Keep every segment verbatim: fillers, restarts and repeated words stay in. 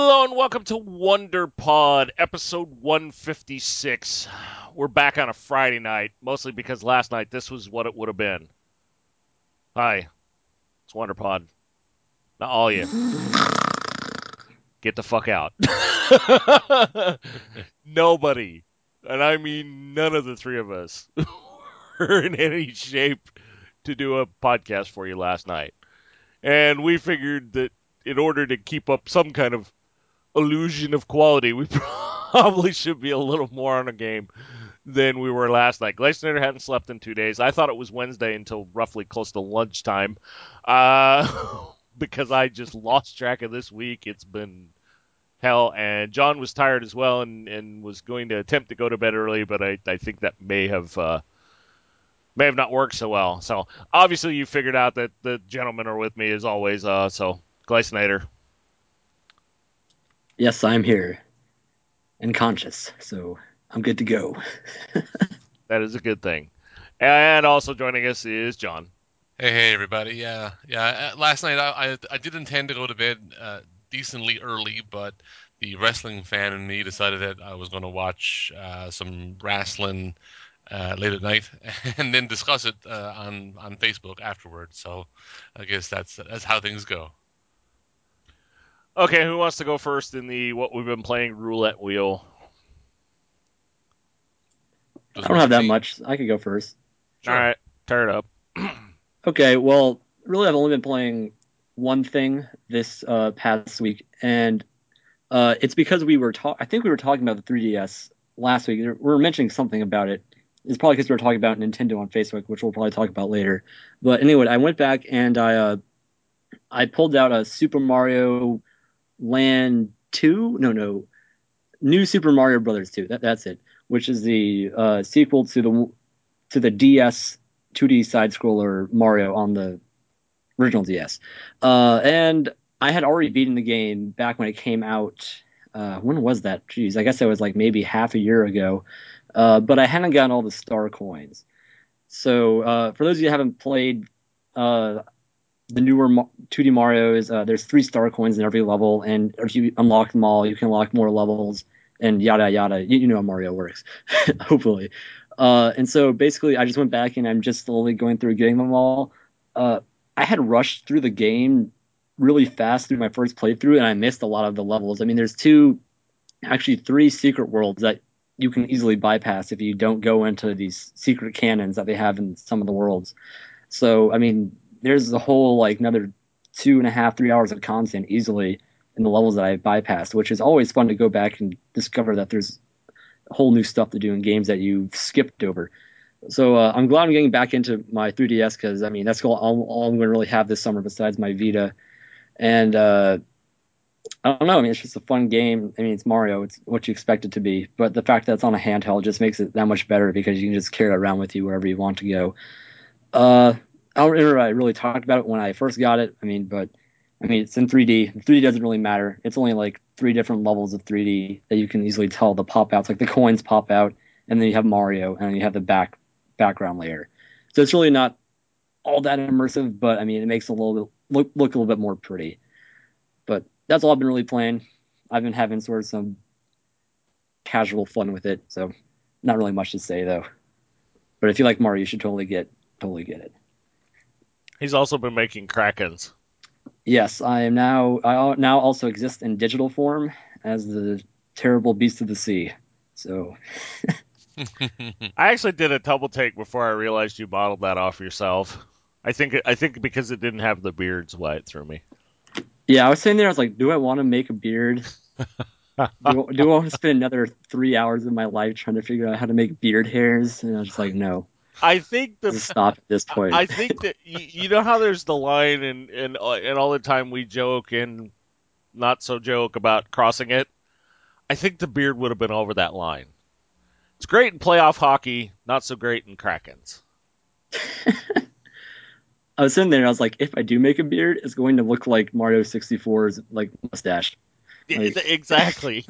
Hello and welcome to Wonder Pod, episode one fifty-six. We're back on a Friday night, mostly because last night this was what it would have been. Hi, it's Wonder Pod. Not all you. Get the fuck out. Nobody, and I mean none of the three of us, were in any shape to do a podcast for you last night. And we figured that in order to keep up some kind of illusion of quality, we probably should be a little more on a game than we were last night. Gleisner hadn't slept in two days. I thought it was Wednesday until roughly close to lunchtime, uh, because I just lost track of this week. It's been hell, and John was tired as well and, and was going to attempt to go to bed early, but I, I think that may have uh, may have not worked so well. So obviously you figured out that the gentlemen are with me as always. Uh, so Gleisner. Yes, I'm here and conscious, so I'm good to go. That is a good thing. And also joining us is John. Hey, hey, everybody. Yeah, yeah. uh, Last night I, I, I did intend to go to bed uh, decently early, but the wrestling fan in me decided that I was going to watch uh, some wrestling uh, late at night and then discuss it uh, on on Facebook afterwards. So I guess that's that's how things go. Okay, who wants to go first in the what we've been playing roulette wheel? I Doesn't don't have work for that me. much. I could go first. All Sure. right, tear it up. Okay, well, really, I've only been playing one thing this uh, past week, and uh, it's because we were talking. I think we were talking about the three D S last week. We were mentioning something about it. It's probably because we were talking about Nintendo on Facebook, which we'll probably talk about later. But anyway, I went back and I uh, I pulled out a Super Mario Land two. No, no, New Super Mario Brothers two. That, that's it, which is the uh, sequel to the to the D S two D side scroller Mario on the original D S. Uh, and I had already beaten the game back when it came out. Uh, when was that? Jeez, I guess it was like maybe half a year ago. Uh, but I hadn't gotten all the star coins. So uh, for those of you who haven't played uh, the newer two D Mario's, uh, there's three star coins in every level, and if you unlock them all, you can unlock more levels and yada yada. You, you know how Mario works, hopefully. Uh, and so basically, I just went back and I'm just slowly going through getting them all. Uh, I had rushed through the game really fast through my first playthrough, and I missed a lot of the levels. I mean, there's two, actually three secret worlds that you can easily bypass if you don't go into these secret cannons that they have in some of the worlds. So, I mean, there's a whole like another two and a half, three hours of content easily in the levels that I bypassed, which is always fun to go back and discover that there's whole new stuff to do in games that you skipped over. So uh, I'm glad I'm getting back into my three D S because I mean that's all, all, all I'm going to really have this summer besides my Vita. And uh, I don't know. I mean, it's just a fun game. I mean, it's Mario. It's what you expect it to be. But the fact that it's on a handheld just makes it that much better because you can just carry it around with you wherever you want to go. Uh, I don't remember I really talked about it when I first got it. I mean, but I mean, it's in three D. three D doesn't really matter. It's only like three different levels of three D that you can easily tell the pop outs. Like the coins pop out, and then you have Mario, and then you have the back background layer. So it's really not all that immersive, but I mean, it makes it a little bit look look a little bit more pretty. But that's all I've been really playing. I've been having sort of some casual fun with it, so not really much to say though. But if you like Mario, you should totally get totally get it. He's also been making Krakens. Yes, I am now. I now also exist in digital form as the terrible beast of the sea. So I actually did a double take before I realized you modeled that off yourself. I think I think because it didn't have the beards, why it threw me. yeah, I was sitting there. I was like, do I want to make a beard? Do do I want to spend another three hours of my life trying to figure out how to make beard hairs? And I was just like, no, I think the just stop at this point. I think that you, you know how there's the line and and uh, and all the time we joke and not so joke about crossing it. I think the beard would have been over that line. It's great in playoff hockey, not so great in Krakens. I was sitting there. And I was like, if I do make a beard, it's going to look like Mario sixty-four's like mustache. Yeah, Like, exactly.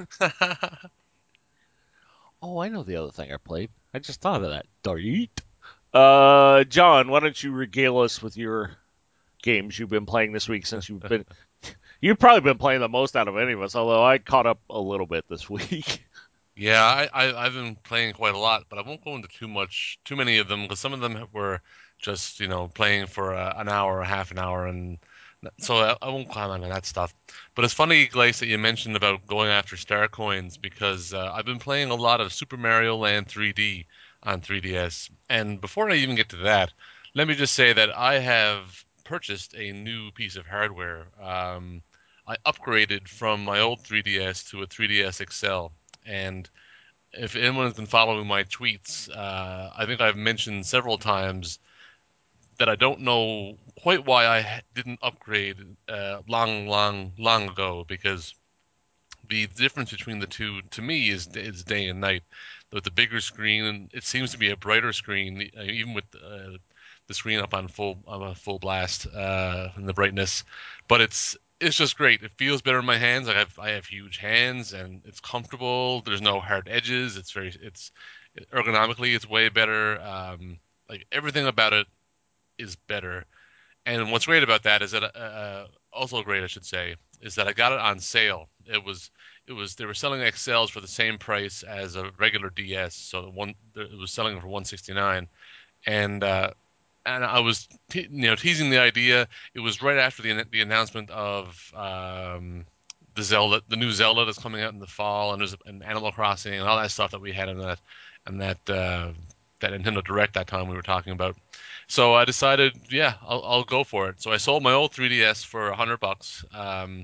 Oh, I know the other thing I played. I just thought of that. Dart. Uh, John, why don't you regale us with your games you've been playing this week since you've been You've probably been playing the most out of any of us, although I caught up a little bit this week. Yeah, I, I I've been playing quite a lot, but I won't go into too much, too many of them because some of them were just, you know, playing for uh, an hour or half an hour, and so I, I won't comment on that stuff. But it's funny, Glace, that you mentioned about going after star coins because uh, I've been playing a lot of Super Mario Land three D on three D S, and before I even get to that, let me just say that I have purchased a new piece of hardware. Um, I upgraded from my old three D S to a three D S X L. And if anyone's been following my tweets, uh, I think I've mentioned several times that I don't know quite why I didn't upgrade uh, long, long, long ago because the difference between the two to me is is day and night. With the bigger screen, it seems to be a brighter screen, uh, even with uh, the screen up on full on a full blast uh, and the brightness. But it's it's just great. It feels better in my hands. I have I have huge hands and it's comfortable. There's no hard edges. It's very it's ergonomically it's way better. Um, like everything about it is better. And what's great about that is that uh, uh, also great, I should say, is that I got it on sale. It was it was they were selling X Ls for the same price as a regular D S, so one it was selling for one sixty-nine, and uh, and I was te you know teasing the idea. It was right after the the announcement of um, the Zelda, the new Zelda that's coming out in the fall, and there's an Animal Crossing and all that stuff that we had in that and that uh, that Nintendo Direct that time we were talking about. So I decided, yeah, I'll, I'll go for it. So I sold my old three D S for a hundred bucks, um,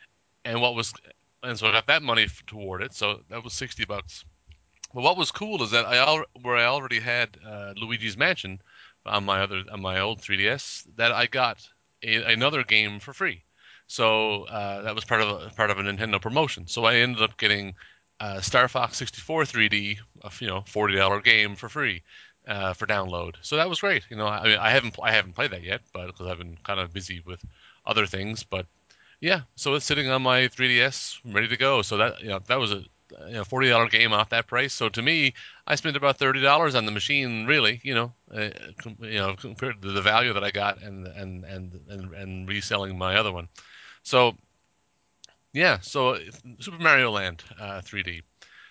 and what was, and so I got that money toward it. So that was sixty bucks. But what was cool is that I al where I already had uh, Luigi's Mansion on my other on my old three D S, that I got a, another game for free. So uh, that was part of a, part of a Nintendo promotion. So I ended up getting uh, Star Fox sixty-four three D, a you know forty dollar game for free uh, for download. So that was great. You know, I mean, I haven't I haven't played that yet, but because I've been kind of busy with other things. But yeah, so it's sitting on my three D S, ready to go. So that you know that was a you know forty dollar game off that price. So to me, I spent about thirty dollars on the machine. Really, you know, uh, com- you know compared to the value that I got and and and and, and reselling my other one. So yeah, so Super Mario Land uh, three D.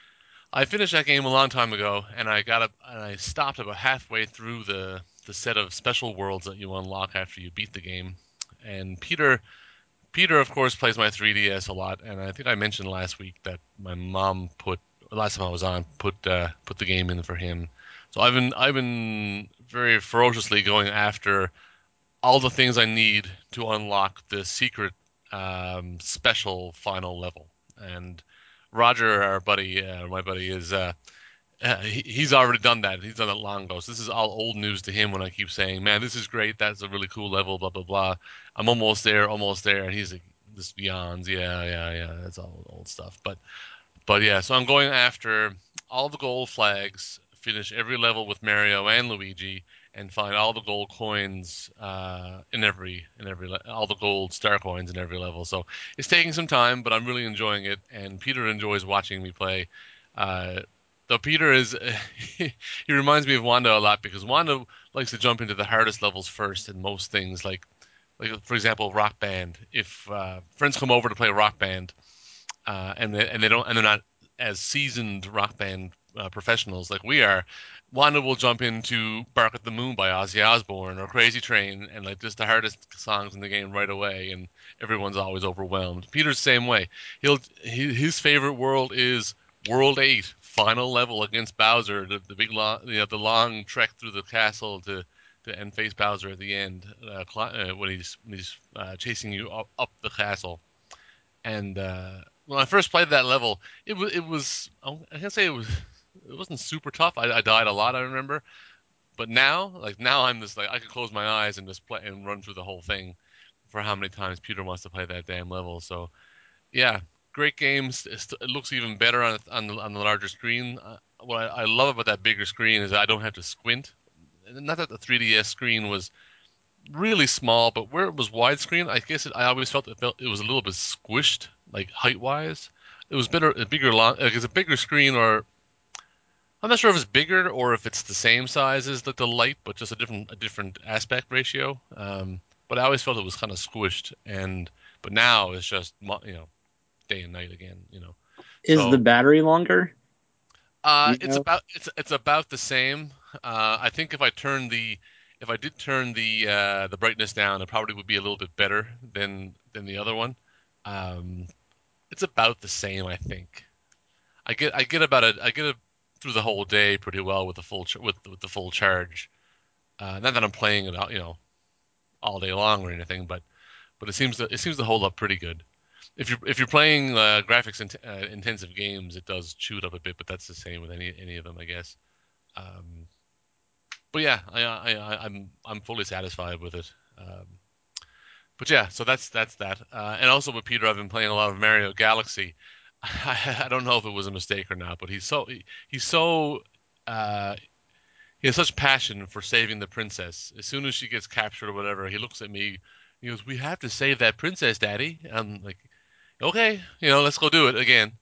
I finished that game a long time ago, and I got a, and I stopped about halfway through the the set of special worlds that you unlock after you beat the game. And Peter Peter, of course, plays my three D S a lot, and I think I mentioned last week that my mom put last time I was on put uh, put the game in for him. So I've been I've been very ferociously going after all the things I need to unlock the secret um, special final level. And Roger, our buddy, uh, my buddy, is uh, uh, he, he's already done that. He's done it long ago. So this is all old news to him when I keep saying, "Man, this is great. That's a really cool level." Blah blah blah. I'm almost there, almost there, and he's like, "This yawns. Yeah, yeah, yeah. That's all old stuff." But but yeah. So I'm going after all the gold flags, finish every level with Mario and Luigi, and find all the gold coins uh, in every in every le- all the gold star coins in every level. So it's taking some time, but I'm really enjoying it, and Peter enjoys watching me play. Uh, Though Peter is, he reminds me of Wanda a lot because Wanda likes to jump into the hardest levels first in most things. Like, like for example, Rock Band. If uh, friends come over to play Rock Band, uh, and they, and they don't and they're not as seasoned Rock Band uh, professionals like we are, Wanda will jump into "Bark at the Moon" by Ozzy Osbourne or "Crazy Train" and like just the hardest songs in the game right away, and everyone's always overwhelmed. Peter's the same way. He'll he, his favorite world is World Eight, final level against Bowser, the, the big long, you know, the long trek through the castle to to and face Bowser at the end uh, uh, when he's when he's uh, chasing you up, up the castle. And uh, when I first played that level, it was it was I can't say it was it wasn't super tough. I, I died a lot, I remember. But now, like now, I'm just like I could close my eyes and just play and run through the whole thing for how many times Peter wants to play that damn level. So yeah, great games. It's, it looks even better on on the, on the larger screen. Uh, what I, I love about that bigger screen is I don't have to squint. Not that the three D S screen was really small, but where it was widescreen, I guess it, I always felt it felt it was a little bit squished, like height wise. It was better, a bigger long, like it's a bigger screen, or I'm not sure if it's bigger or if it's the same size as the, the light, but just a different a different aspect ratio. Um, but I always felt it was kind of squished, and But now it's just you know day and night again. You know, Is the so battery longer? Do uh, you it's know? about it's it's about the same. Uh, I think if I turn the if I did turn the uh, the brightness down, it probably would be a little bit better than than the other one. Um, it's about the same, I think. I get I get about a I get a through the whole day pretty well with the full ch- with with the full charge. Uh, not that I'm playing it all, you know all day long or anything, but but it seems to it seems to hold up pretty good. If you're if you're playing uh, graphics int- uh, intensive games, it does chew it up a bit, but that's the same with any any of them, I guess. Um, but yeah, I, I, I I'm I'm fully satisfied with it. Um, but yeah, so that's that's that. Uh, and also with Peter, I've been playing a lot of Mario Galaxy. I, I don't know if it was a mistake or not, but he's so he, he's so uh, he has such passion for saving the princess. As soon as she gets captured or whatever, he looks at me. He goes, "We have to save that princess, Daddy." I'm like, "Okay, you know, let's go do it again."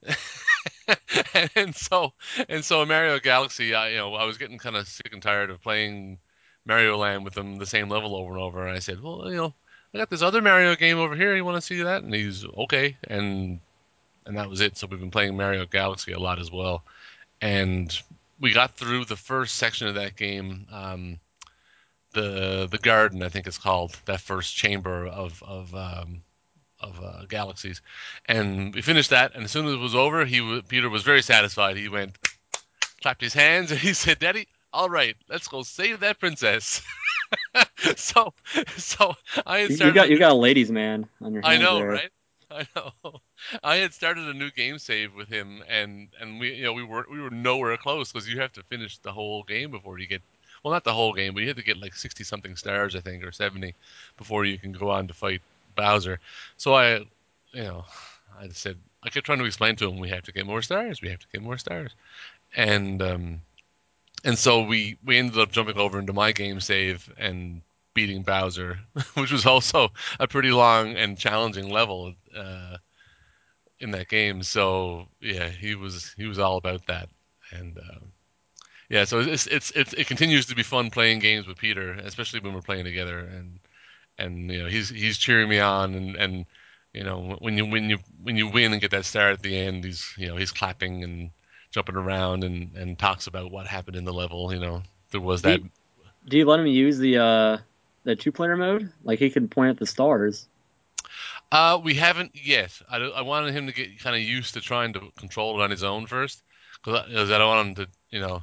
and so and so Mario Galaxy, I you know I was getting kind of sick and tired of playing Mario Land with him the same level over and over. And I said, well, you know, I got this other Mario game over here. You want to see that? And he's okay, and and that was it. So we've been playing Mario Galaxy a lot as well, and we got through the first section of that game. Um, the the garden, I think it's called, that first chamber of of um, of uh, galaxies, and we finished that. And as soon as it was over, he w- Peter was very satisfied. He went, clapped his hands, and he said, "Daddy, all right, let's go save that princess." so, so I had You, you started got a you new. got a ladies' man on your I hands know, there. right? I know. I had started a new game save with him, and and we you know we were we were nowhere close because you have to finish the whole game before you get. Well, not the whole game, but you have to get like sixty something stars, I think, or seventy, before you can go on to fight Bowser. So I, you know, I said I kept trying to explain to him we have to get more stars, we have to get more stars, and um, and so we we ended up jumping over into my game save and beating Bowser, which was also a pretty long and challenging level uh, in that game. So yeah, he was he was all about that, and uh, yeah, so it's, it's it's it continues to be fun playing games with Peter, especially when we're playing together, and and you know he's he's cheering me on, and and you know when you when you when you win and get that star at the end, he's you know he's clapping and jumping around and and talks about what happened in the level. You know there was Do that. you, do you let him use the uh the two player mode? Like he can point at the stars. Uh, we haven't yet. I, I wanted him to get kind of used to trying to control it on his own first, because I, 'cause I don't want him to, you know,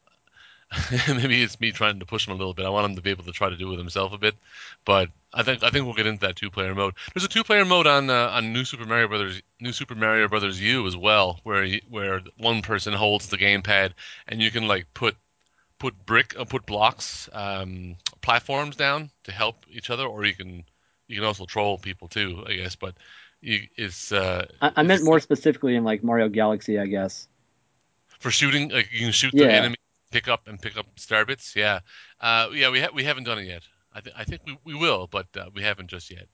maybe it's me trying to push him a little bit. I want him to be able to try to do it himself a bit, but I think I think we'll get into that two-player mode. There's a two-player mode on uh, on New Super Mario Brothers New Super Mario Brothers U as well, where you, where one person holds the gamepad and you can like put put brick uh, put blocks um, platforms down to help each other, or you can you can also troll people too, I guess. But you, it's uh, I, I meant it's more specifically in like Mario Galaxy, I guess. for shooting. Like you can shoot the Yeah. enemy, pick up and pick up star bits. Yeah, uh, yeah. We ha- we haven't done it yet. I th- I think we, we will, but uh, we haven't just yet.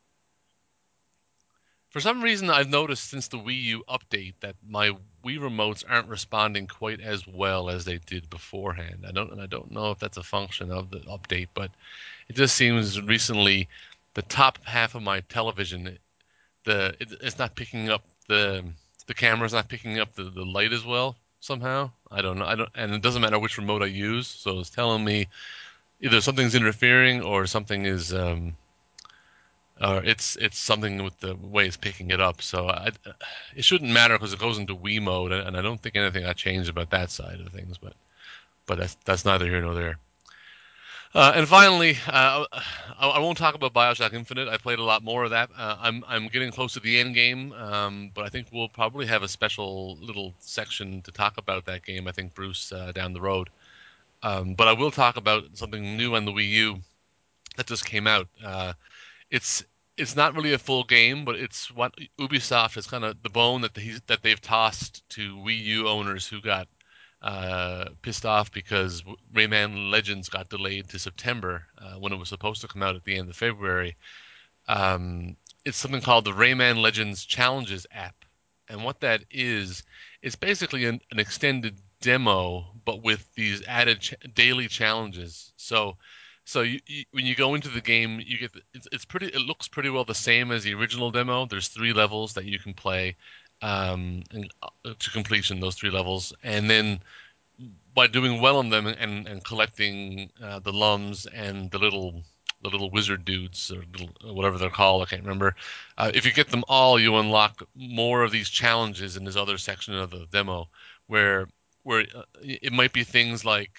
For some reason, I've noticed since the Wii U update that my Wii remotes aren't responding quite as well as they did beforehand. I don't, and I don't know if that's a function of the update, but it just seems recently the top half of my television, the it, it's not picking up the the camera's not picking up the, the light as well somehow. I don't know. I don't, and it doesn't matter which remote I use, so it's telling me either something's interfering or something is um or it's it's something with the way it's picking it up. So I, it shouldn't matter because it goes into Wii mode, and I don't think anything got changed about that side of things. But but that's that's neither here nor there. Uh, and finally, uh, I, I won't talk about Bioshock Infinite. I played a lot more of that. Uh, I'm I'm getting close to the end game, um, but I think we'll probably have a special little section to talk about that game. I think Bruce uh, down the road. Um, but I will talk about something new on the Wii U that just came out. Uh, it's it's not really a full game, but it's what Ubisoft has kind of the bone that they, that they've tossed to Wii U owners who got uh, pissed off because Rayman Legends got delayed to September uh, when it was supposed to come out at the end of February. Um, it's something called the Rayman Legends Challenges app, and what that is, is basically an, an extended demo, but with these added ch- daily challenges. So, So you, you, when you go into the game, you get the, it's, it's pretty. It looks pretty well the same as the original demo. There's three levels that you can play um, and, uh, to completion. Those three levels, and then by doing well on them and and collecting uh, the lums and the little the little wizard dudes or little, whatever they're called, I can't remember. Uh, if you get them all, you unlock more of these challenges in this other section of the demo, where where uh, it might be things like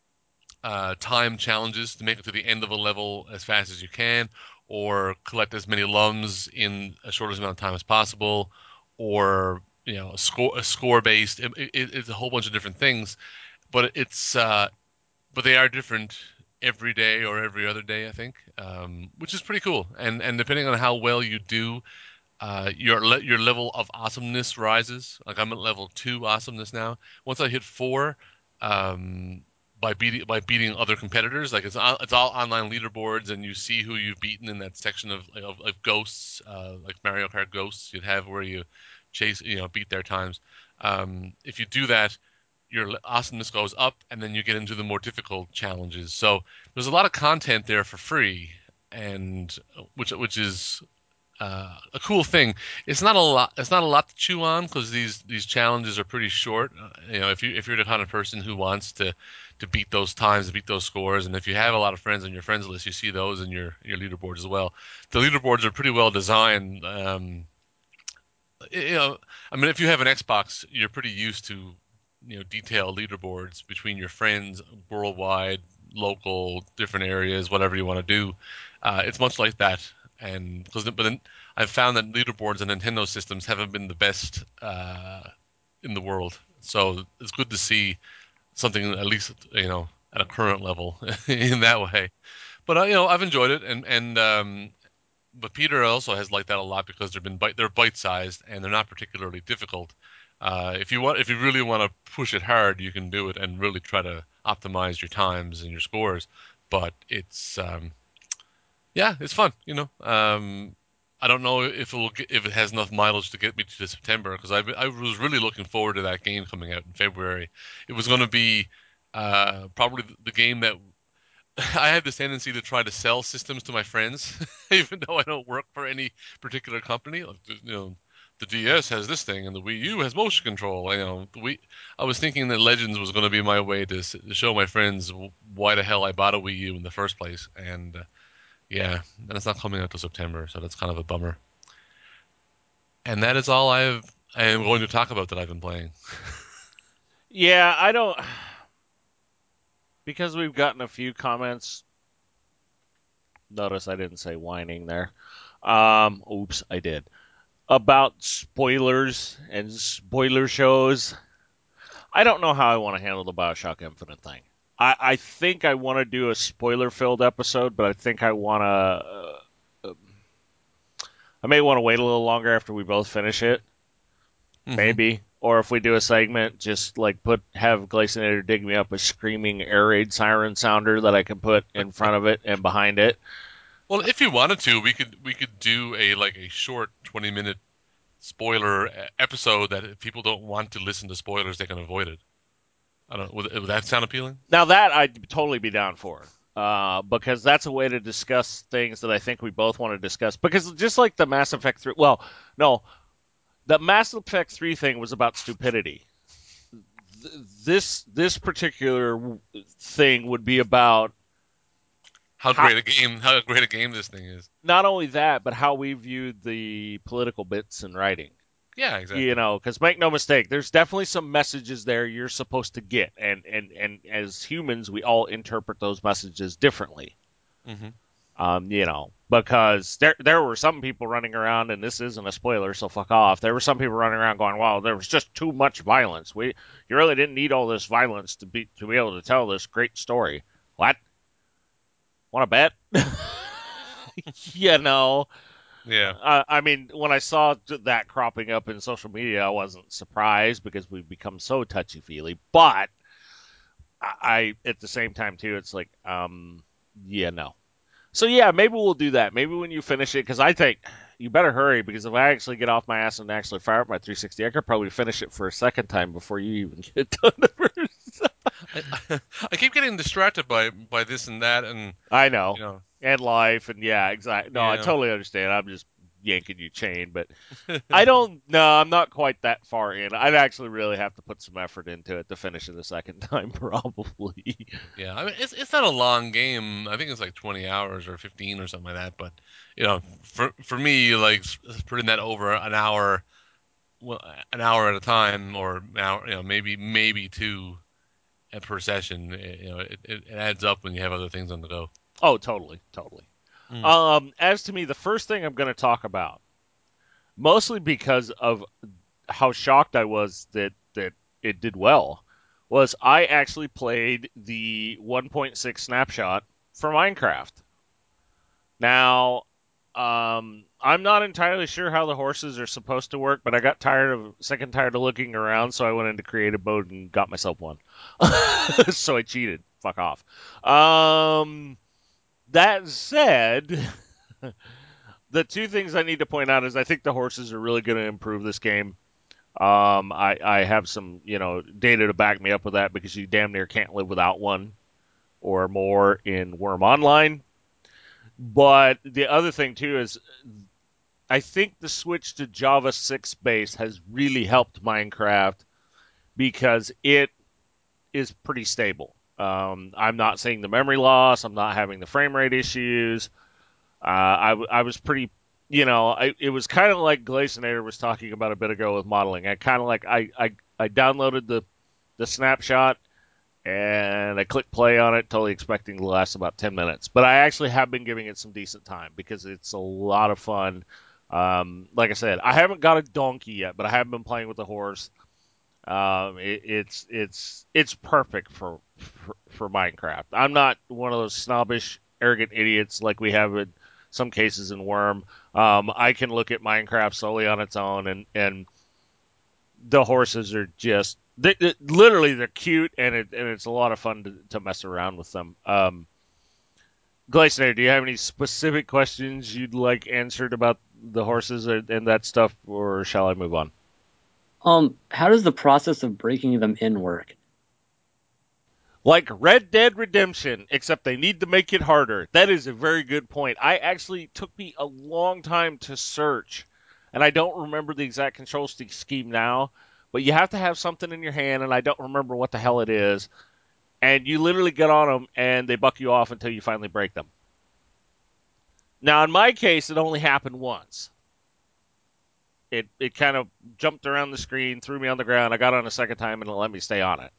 uh, time challenges to make it to the end of a level as fast as you can, or collect as many lums in a shortest amount of time as possible, or you know, a score a score based. It, it, it's a whole bunch of different things, but it's uh, but they are different every day or every other day, I think, um, which is pretty cool. And and depending on how well you do, uh, your le- your level of awesomeness rises. Like I'm at level two awesomeness now. Once I hit four, um, by beating by beating other competitors, like it's all, it's all online leaderboards, and you see who you've beaten in that section of of, of ghosts, uh, like Mario Kart ghosts. You'd have where you chase, you know, beat their times. Um, if you do that, your awesomeness goes up, and then you get into the more difficult challenges. So there's a lot of content there for free, and which which is uh, a cool thing. It's not a lot. It's not a lot to chew on because these these challenges are pretty short. Uh, you know, if you if you're the kind of person who wants to to beat those times, to beat those scores, and if you have a lot of friends on your friends list, you see those in your your leaderboards as well. The leaderboards are pretty well designed. Um, you know, I mean, if you have an Xbox, you're pretty used to, you know, detailed leaderboards between your friends, worldwide, local, different areas, whatever you want to do. Uh, it's much like that, and because but then I've found that leaderboards and Nintendo systems haven't been the best uh, in the world. So it's good to see something at least, you know, at a current level in that way. But uh, you know, I've enjoyed it, and and um, but Peter also has liked that a lot because they've been bite they're bite sized and they're not particularly difficult. Uh, if you want, if you really want to push it hard, you can do it and really try to optimize your times and your scores. But it's um, yeah, it's fun. You know, um, I don't know if it will get, if it has enough mileage to get me to September because I I was really looking forward to that game coming out in February. It was going to be uh, probably the game that I have this tendency to try to sell systems to my friends, even though I don't work for any particular company. Like, you know, the D S has this thing, and the Wii U has motion control. You know, the Wii. I was thinking that Legends was going to be my way to, s- to show my friends why the hell I bought a Wii U in the first place. And uh, yeah, and it's not coming out till September, so that's kind of a bummer. And that is all I have. I am going to talk about that I've been playing. Yeah, I don't because we've gotten a few comments. Notice I didn't say whining there. Um, oops, I did. About spoilers and spoiler shows. I don't know how I want to handle the Bioshock Infinite thing. I, I think I want to do a spoiler filled episode, but I think I want to. Uh, I may want to wait a little longer after we both finish it, Hmm. maybe. Or if we do a segment, just like put have Glacinator dig me up a screaming air raid siren sounder that I can put in front of it and behind it. Well, if you wanted to, we could we could do a like a short twenty minute spoiler e- episode that if people don't want to listen to spoilers, they can avoid it. I don't. Would, would that sound appealing? Now that I'd totally be down for. Uh, because that's a way to discuss things that I think we both want to discuss. Because just like the Mass Effect three, well, no, the Mass Effect three thing was about stupidity. This this particular thing would be about How how great a game! How great a game this thing is. not only that, but how we viewed the political bits in writing. Yeah, You exactly. know, because make no mistake, there's definitely some messages there you're supposed to get, and and and as humans, we all interpret those messages differently. Hmm. Um, you know, because there there were some people running around, and this isn't a spoiler, so fuck off. There were some people running around going, "Wow, there was just too much violence. We you really didn't need all this violence to be to be able to tell this great story." What? Want to bet? you know, Yeah. I, I mean, when I saw that cropping up in social media, I wasn't surprised because we've become so touchy feely. But I, I, at the same time, too, it's like, um, yeah, no. So yeah, maybe we'll do that. Maybe when you finish it, because I think you better hurry because if I actually get off my ass and actually fire up my three sixty, I could probably finish it for a second time before you even get done the first. I, I keep getting distracted by by this and that, and I know. you know, And life, and yeah, exactly. No, I yeah. totally understand. I'm just yanking you chain, but I don't. No, I'm not quite that far in. I'd actually really have to put some effort into it to finish it a second time, probably. Yeah, I mean it's it's not a long game. I think it's like twenty hours or fifteen or something like that. But you know, for for me, like s- putting that over an hour, well, an hour at a time, or an hour, you know, maybe maybe two at per session. It, you know, it, it, it adds up when you have other things on the go. Oh, totally, totally. Mm. Um, as to me, the first thing I'm going to talk about, mostly because of how shocked I was that that it did well, was I actually played the one point six snapshot for Minecraft. Now, um, I'm not entirely sure how the horses are supposed to work, but I got tired of sick and tired of looking around, so I went into creative mode and got myself one. So I cheated. Fuck off. Um, that said, the two things I need to point out is I think the horses are really going to improve this game. Um, I, I have some, you know, data to back me up with that because you damn near can't live without one or more in Worm Online. But the other thing too is I think the switch to Java six base has really helped Minecraft because it is pretty stable. Um, I'm not seeing the memory loss. I'm not having the frame rate issues. Uh, I, w- I was pretty, you know, I, it was kind of like Glacinator was talking about a bit ago with modeling. I kind of like I, I I downloaded the the snapshot and I clicked play on it, totally expecting to last about ten minutes. But I actually have been giving it some decent time because it's a lot of fun. Um, like I said, I haven't got a donkey yet, but I have been playing with the horse. Um, it, it's it's it's perfect for, for for Minecraft. I'm not one of those snobbish, arrogant idiots like we have in some cases in Worm. Um, I can look at Minecraft solely on its own, and and the horses are just they, they- literally they're cute, and it and it's a lot of fun to, to mess around with them. Um, Glacier, do you have any specific questions you'd like answered about the horses and, and that stuff, or shall I move on? Um, how does the process of breaking them in work? Like Red Dead Redemption, except they need to make it harder. That is a very good point. I actually took me a long time to search, and I don't remember the exact control stick scheme now, but you have to have something in your hand, and I don't remember what the hell it is. And you literally get on them, and they buck you off until you finally break them. Now, in my case, it only happened once. It it kind of jumped around the screen, threw me on the ground. I got on a second time, and it let me stay on it.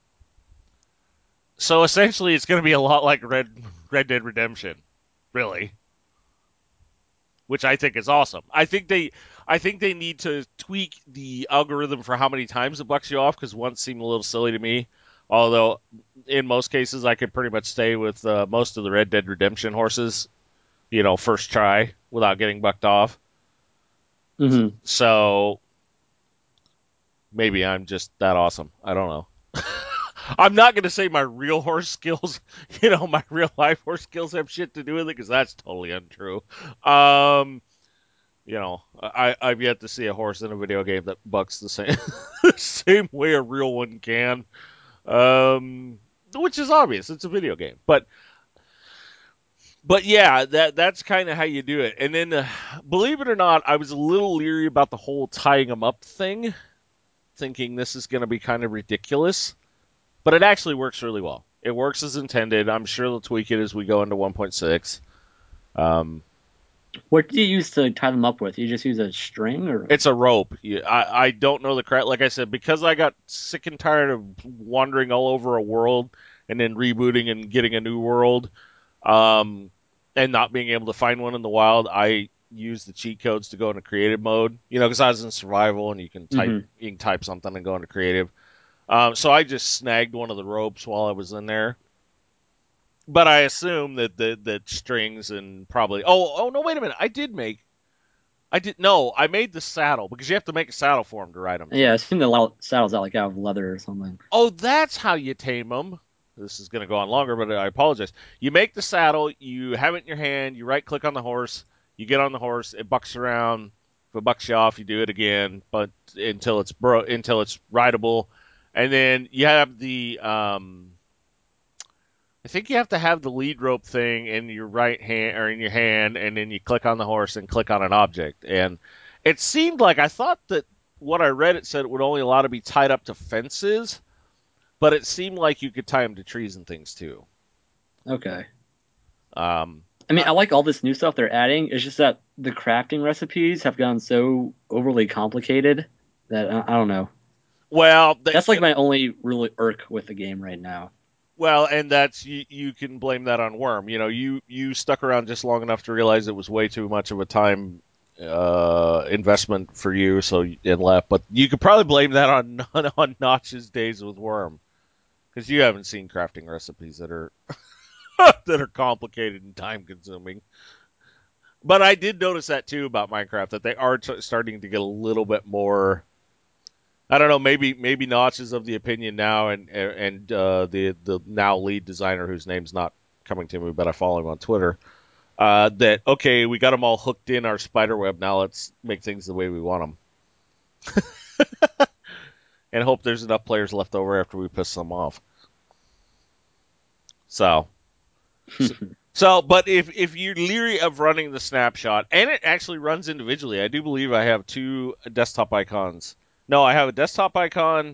So essentially, it's going to be a lot like Red Red Dead Redemption, really, which I think is awesome. I think they I think they need to tweak the algorithm for how many times it bucks you off because once seemed a little silly to me. Although in most cases, I could pretty much stay with uh, most of the Red Dead Redemption horses, you know, first try without getting bucked off. Hmm. So maybe I'm just that awesome. I don't know. I'm not going to say my real horse skills, you know, my real life horse skills have shit to do with it because that's totally untrue. Um, you know, I, I've yet to see a horse in a video game that bucks the same the same way a real one can. Um, which is obvious. It's a video game, but but yeah, that that's kind of how you do it. And then, uh, believe it or not, I was a little leery about the whole tying them up thing, thinking this is going to be kind of ridiculous. But it actually works really well. It works as intended. I'm sure they'll tweak it as we go into one point six. Um, What do you use to tie them up with? You just use a string, or it's a rope. I, I don't know the correct. Like I said, because I got sick and tired of wandering all over a world and then rebooting and getting a new world, um, and not being able to find one in the wild. I use the cheat codes to go into creative mode. You know, because I was in survival and you can type hmm you can type something and go into creative. Um, so I just snagged one of the ropes while I was in there. But I assume that that that strings and probably oh oh no wait a minute I did make I did no I made the saddle because you have to make a saddle for them to ride them yeah, I too. assume the lo- saddle's out like out of leather or something. Oh, that's how you tame them. This is going to go on longer, but I apologize. You make the saddle, you have it in your hand, you right click on the horse, you get on the horse, it bucks around. If it bucks you off, you do it again, but until it's bro until it's rideable, And then you have the um, I think you have to have the lead rope thing in your right hand or in your hand, and then you click on the horse and click on an object. And it seemed like I thought that what I read it said it would only allow to be tied up to fences, but it seemed like you could tie them to trees and things too. Okay. Um, I mean, uh, I like all this new stuff they're adding. It's just that the crafting recipes have gotten so overly complicated that I, I don't know. well, they, That's like my only really irk with the game right now. well, and that's you, you can blame that on Worm. You know, you you stuck around just long enough to realize it was way too much of a time uh, investment for you, so and left. But you could probably blame that on on Notch's days with Worm because you haven't seen crafting recipes that are that are complicated and time consuming. But I did notice that too about Minecraft that they are t- starting to get a little bit more. I don't know. Maybe maybe Notch is of the opinion now, and and uh, the the now lead designer whose name's not coming to me, but I follow him on Twitter. Uh, that okay, we got them all hooked in our spider web. Now let's make things the way we want them, and hope there's enough players left over after we piss them off. So, so, so, but if if you're leery of running the snapshot, and it actually runs individually, I do believe I have two desktop icons. No, I have a desktop icon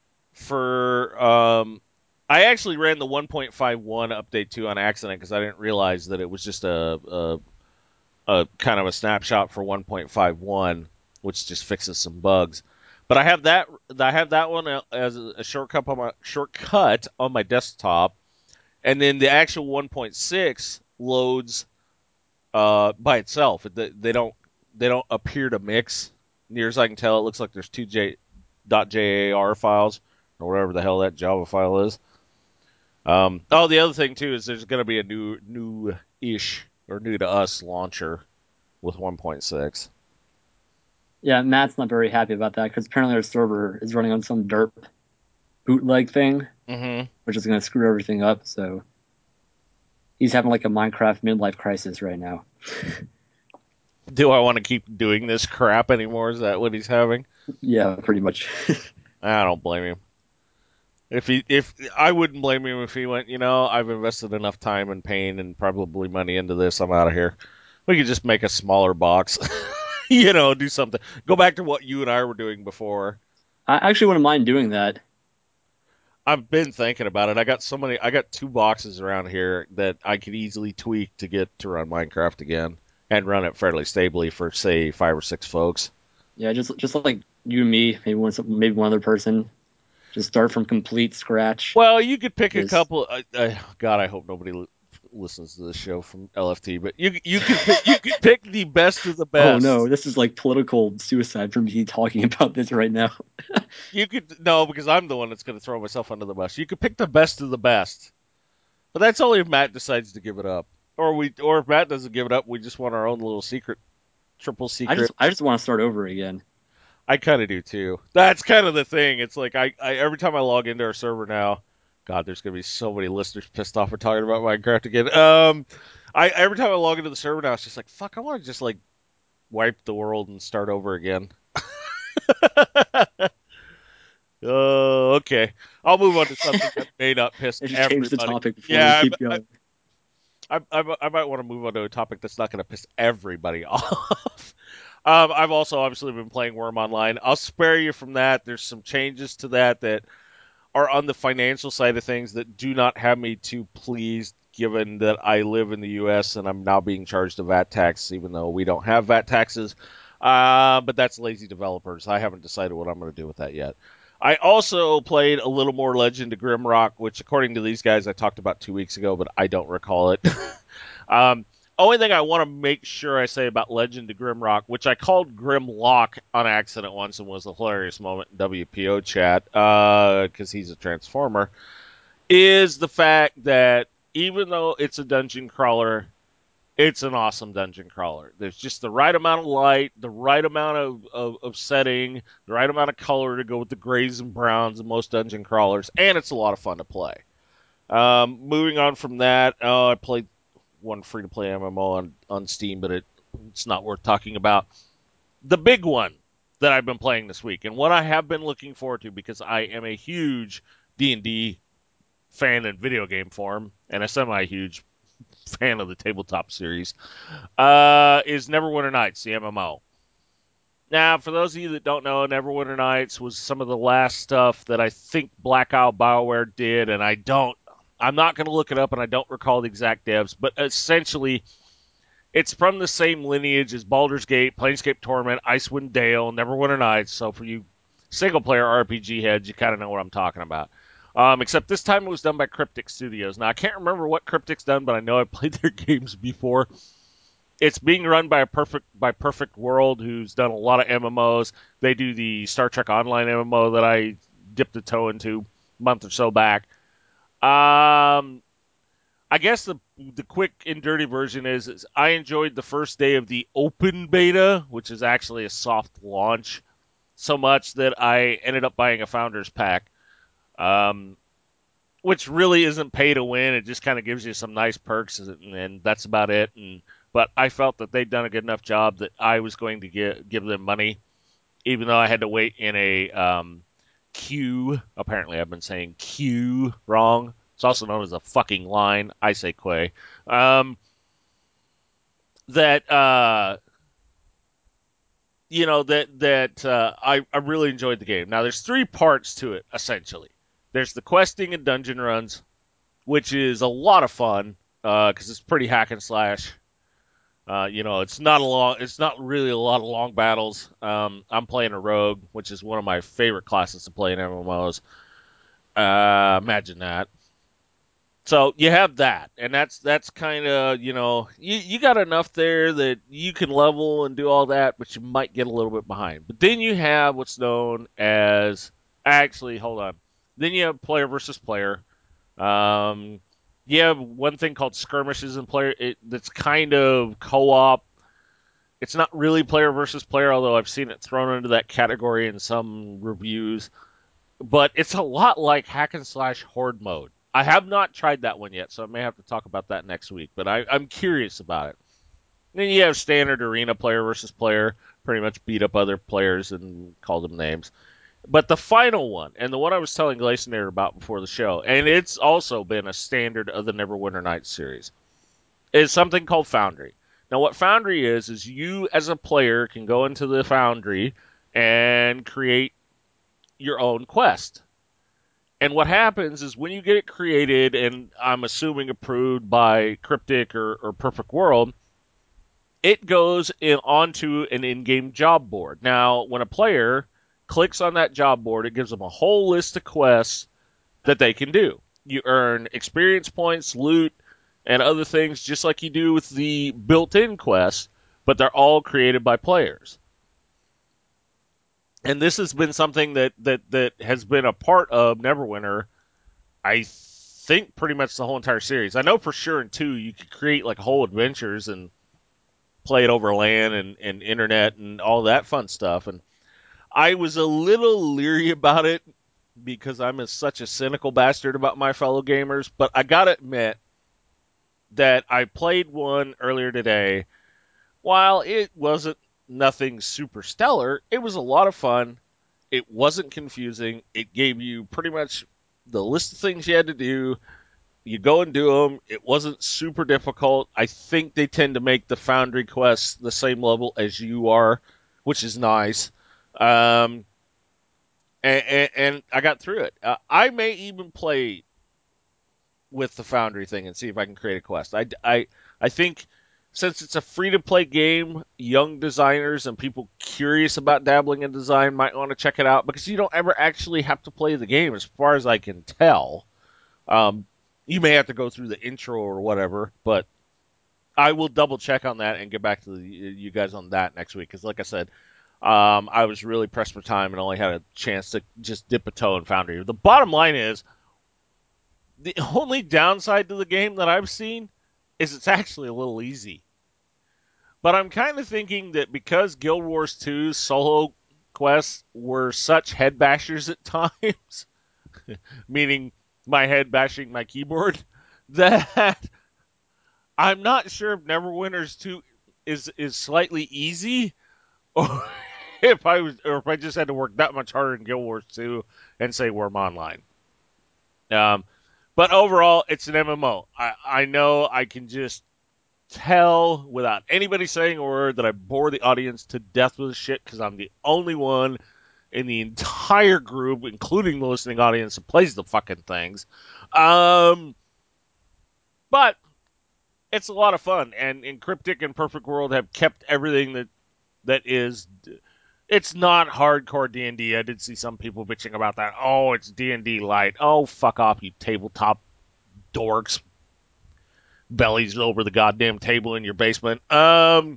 for um I actually ran the one point five one update too on accident because I didn't realize that it was just a, a a kind of a snapshot for one point five one, which just fixes some bugs. But I have that I have that one as a shortcut on my shortcut on my desktop, and then the actual one point six loads uh, by itself. They, they don't they don't appear to mix. Near as I can tell, it looks like there's two J .jar files or whatever the hell that Java file is. Um, oh, the other thing too is there's going to be a new new-ish or new to us launcher with one point six. Yeah, Matt's not very happy about that because apparently our server is running on some derp bootleg thing, Mm-hmm. which is going to screw everything up. So he's having like a Minecraft midlife crisis right now. Do I want to keep doing this crap anymore? Is that what he's having? Yeah, pretty much. I don't blame him. If he, if I wouldn't blame him if he went, you know, I've invested enough time and pain and probably money into this. I'm out of here. We could just make a smaller box, you know, do something. Go back to what you and I were doing before. I actually wouldn't mind doing that. I've been thinking about it. I got so many. I got two boxes around here that I could easily tweak to get to run Minecraft again and run it fairly stably for say five or six folks. Yeah, just just like you and me, maybe one maybe one other person. Just start from complete scratch. Well, you could pick a Just couple. Uh, uh, God, I hope nobody li- listens to this show from L F T, but you you could pick, you could pick the best of the oh no, best. this is like political suicide for me talking about this right now. You could no, because I'm the one that's going to throw myself under the bus. You could pick the best of the best, but that's only if Matt decides to give it up, or we, or if Matt doesn't give it up, we just want our own little secret, triple I just secret. I just want to start over again. I kind of do too. That's kind of the thing. It's like I, I every time I log into our server now, God, there's gonna be so many listeners pissed off for talking about Minecraft again. Um, I every time I log into the server now, it's just like fuck. I want to just like wipe the world and start over again. Oh, okay. I'll move on to something that may not piss I should change the everybody. topic before we Yeah, keep I, going. I, I, I might want to move on to a topic that's not going to piss everybody off. Um, I've also obviously been playing Worm Online. I'll spare you from that. There's some changes to that that are on the financial side of things that do not have me too pleased, given that I live in the U S and I'm now being charged a V A T tax, even though we don't have V A T taxes. Uh, but that's lazy developers. I haven't decided what I'm going to do with that yet. I also played a little more Legend of Grimrock, which, according to these guys, I talked about two weeks ago, but I don't recall it. um, only thing I want to make sure I say about Legend of Grimrock, which I called Grimlock on accident once and was a hilarious moment in W P O chat, because uh, he's a Transformer, is the fact that even though it's a dungeon crawler, it's an awesome dungeon crawler. There's just the right amount of light, the right amount of, of, of setting, the right amount of color to go with the grays and browns of most dungeon crawlers, and it's a lot of fun to play. Um, moving on from that, oh, I played one free-to-play M M O on, on Steam, but it, it's not worth talking about. The big one, that I've been playing this week. And what I have been looking forward to, because I am a huge D and D fan in video game form and a semi-huge fan of the tabletop series, uh, is Neverwinter Nights, the M M O. Now, for those of you that don't know, Neverwinter Nights was some of the last stuff that I think Black Isle BioWare did, and I don't, I'm not going to look it up, and I don't recall the exact devs, but essentially, it's from the same lineage as Baldur's Gate, Planescape Torment, Icewind Dale, Neverwinter Nights. So for you single-player R P G heads, you kind of know what I'm talking about. Um, except this time it was done by Cryptic Studios. Now I can't remember what Cryptic's done, but I know I played their games before. It's being run by a perfect by Perfect World, who's done a lot of M M Os. They do the Star Trek Online M M O that I dipped a toe into a month or so back. Um, I guess the the quick and dirty version is, is I enjoyed the first day of the open beta, which is actually a soft launch, so much that I ended up buying a founders pack, um, which really isn't pay to win. It just kind of gives you some nice perks, and, and that's about it. And but I felt that they'd done a good enough job that I was going to get, give them money, even though I had to wait in a um, queue. Apparently, I've been saying queue wrong. It's also known as a fucking line. I say quay. Um, that uh, you know that that uh, I I really enjoyed the game. Now there's three parts to it essentially. There's the questing and dungeon runs, which is a lot of fun because uh, it's pretty hack and slash. Uh, you know, it's not a long, it's not really a lot of long battles. Um, I'm playing a rogue, which is one of my favorite classes to play in M M Os. Uh, imagine that. So you have that, and that's that's kind of, you know, you you got enough there that you can level and do all that, but you might get a little bit behind. But then you have what's known as, actually, hold on. Then you have player versus player. Um, you have one thing called skirmishes and player. It, that's kind of co-op. It's not really player versus player, although I've seen it thrown into that category in some reviews. But it's a lot like hack and slash horde mode. I have not tried that one yet, so I may have to talk about that next week. But I, I'm curious about it. Then you have standard arena player versus player, pretty much beat up other players and call them names. But the final one, and the one I was telling Glacier about before the show, and it's also been a standard of the Neverwinter Nights series, is something called Foundry. Now, what Foundry is, is you as a player can go into the Foundry and create your own quest. And what happens is when you get it created, and I'm assuming approved by Cryptic or, or Perfect World, it goes in, onto an in-game job board. Now, when a player clicks on that job board, it gives them a whole list of quests that they can do. You earn experience points, loot, and other things just like you do with the built-in quests, but they're all created by players. And this has been something that, that, that has been a part of Neverwinter, I think, pretty much the whole entire series. I know for sure in two you could create like whole adventures and play it over LAN and, and internet and all that fun stuff. And I was a little leery about it because I'm a, such a cynical bastard about my fellow gamers. But I gotta admit that I played one earlier today. While it wasn't nothing super stellar, it was a lot of fun. It wasn't confusing. It gave you pretty much the list of things you had to do. You go and do them. It wasn't super difficult. I think they tend to make the Foundry quests the same level as you are, which is nice. Um, and, and, and I got through it. Uh, I may even play with the Foundry thing and see if I can create a quest. I, I, I think since it's a free to play game, young designers and people curious about dabbling in design might want to check it out because you don't ever actually have to play the game, as far as I can tell. Um, you may have to go through the intro or whatever, but I will double check on that and get back to the, you guys on that next week. Because, like I said, um, I was really pressed for time and only had a chance to just dip a toe in Foundry. The bottom line is, the only downside to the game that I've seen is it's actually a little easy. But I'm kind of thinking that because Guild Wars two's solo quests were such head bashers at times, meaning my head bashing my keyboard, that I'm not sure if Neverwinter's two is is slightly easy or if I was, or if I just had to work that much harder in Guild Wars two and say Worm Online. Um, but overall, it's an M M O. I, I know I can just tell without anybody saying a word that I bore the audience to death with the shit because I'm the only one in the entire group, including the listening audience, that plays the fucking things. Um, but it's a lot of fun, and, and Cryptic and Perfect World have kept everything that that is. It's not hardcore D and D. I did see some people bitching about that. Oh, it's D and D light. Oh, fuck off, you tabletop dorks. Bellies over the goddamn table in your basement. Um,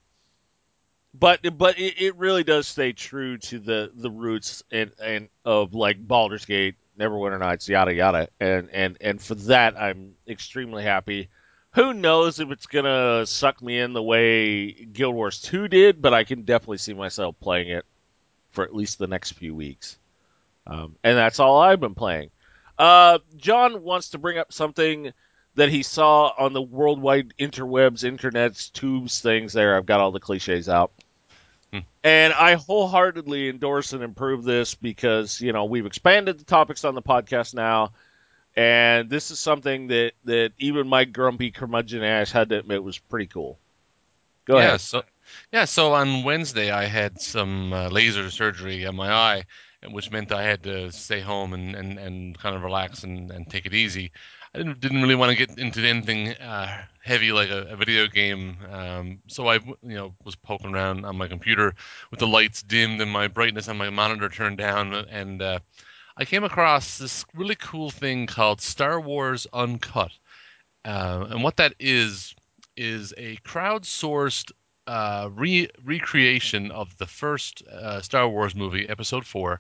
but but it, it really does stay true to the the roots and and of like Baldur's Gate, Neverwinter Nights, yada yada, and and and for that I'm extremely happy. Who knows if it's gonna suck me in the way Guild Wars two did, but I can definitely see myself playing it for at least the next few weeks. Um, and that's all I've been playing. Uh, John wants to bring up something that he saw on the worldwide interwebs, internets, tubes, things there. I've got all the cliches out. Hmm. And I wholeheartedly endorse and improve this because, you know, we've expanded the topics on the podcast now. And this is something that, that even my grumpy curmudgeon ass had to admit was pretty cool. Go Yeah, ahead. so yeah, so on Wednesday I had some uh, laser surgery on my eye, and which meant I had to stay home and, and, and kind of relax and, and take it easy. I didn't didn't really want to get into anything uh, heavy like a, a video game, um, so I you know was poking around on my computer with the lights dimmed and my brightness on my monitor turned down, and uh, I came across this really cool thing called Star Wars Uncut. Uh, and what that is is a crowdsourced uh, re recreation of the first uh, Star Wars movie, Episode Four.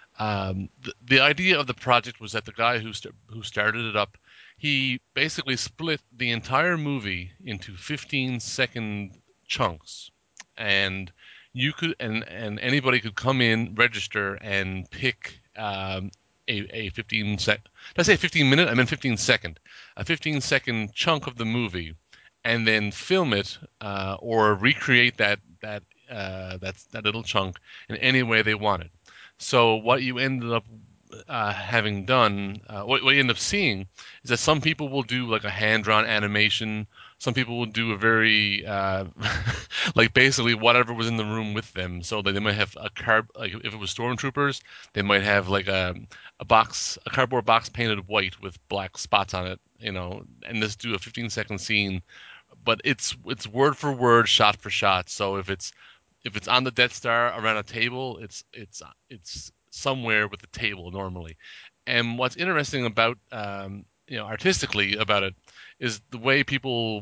Um, the, the idea of the project was that the guy who st who started it up, he basically split the entire movie into fifteen second chunks, and you could and and anybody could come in, register, and pick um, a a fifteen sec. Did I say fifteen minute? I meant fifteen second. A fifteen second chunk of the movie, and then film it uh, or recreate that that uh, that that little chunk in any way they wanted. So what you ended up uh, having done, uh, what, what you end up seeing is that some people will do like a hand-drawn animation. Some people will do a very, uh, like basically whatever was in the room with them. So that they might have a card, like if it was stormtroopers, they might have like a, a box, a cardboard box painted white with black spots on it, you know, and just do a fifteen second scene. But it's it's word for word, shot for shot. So if it's if it's on the Death Star around a table, it's it's it's somewhere with the table normally. And what's interesting about um, you know artistically about it is the way people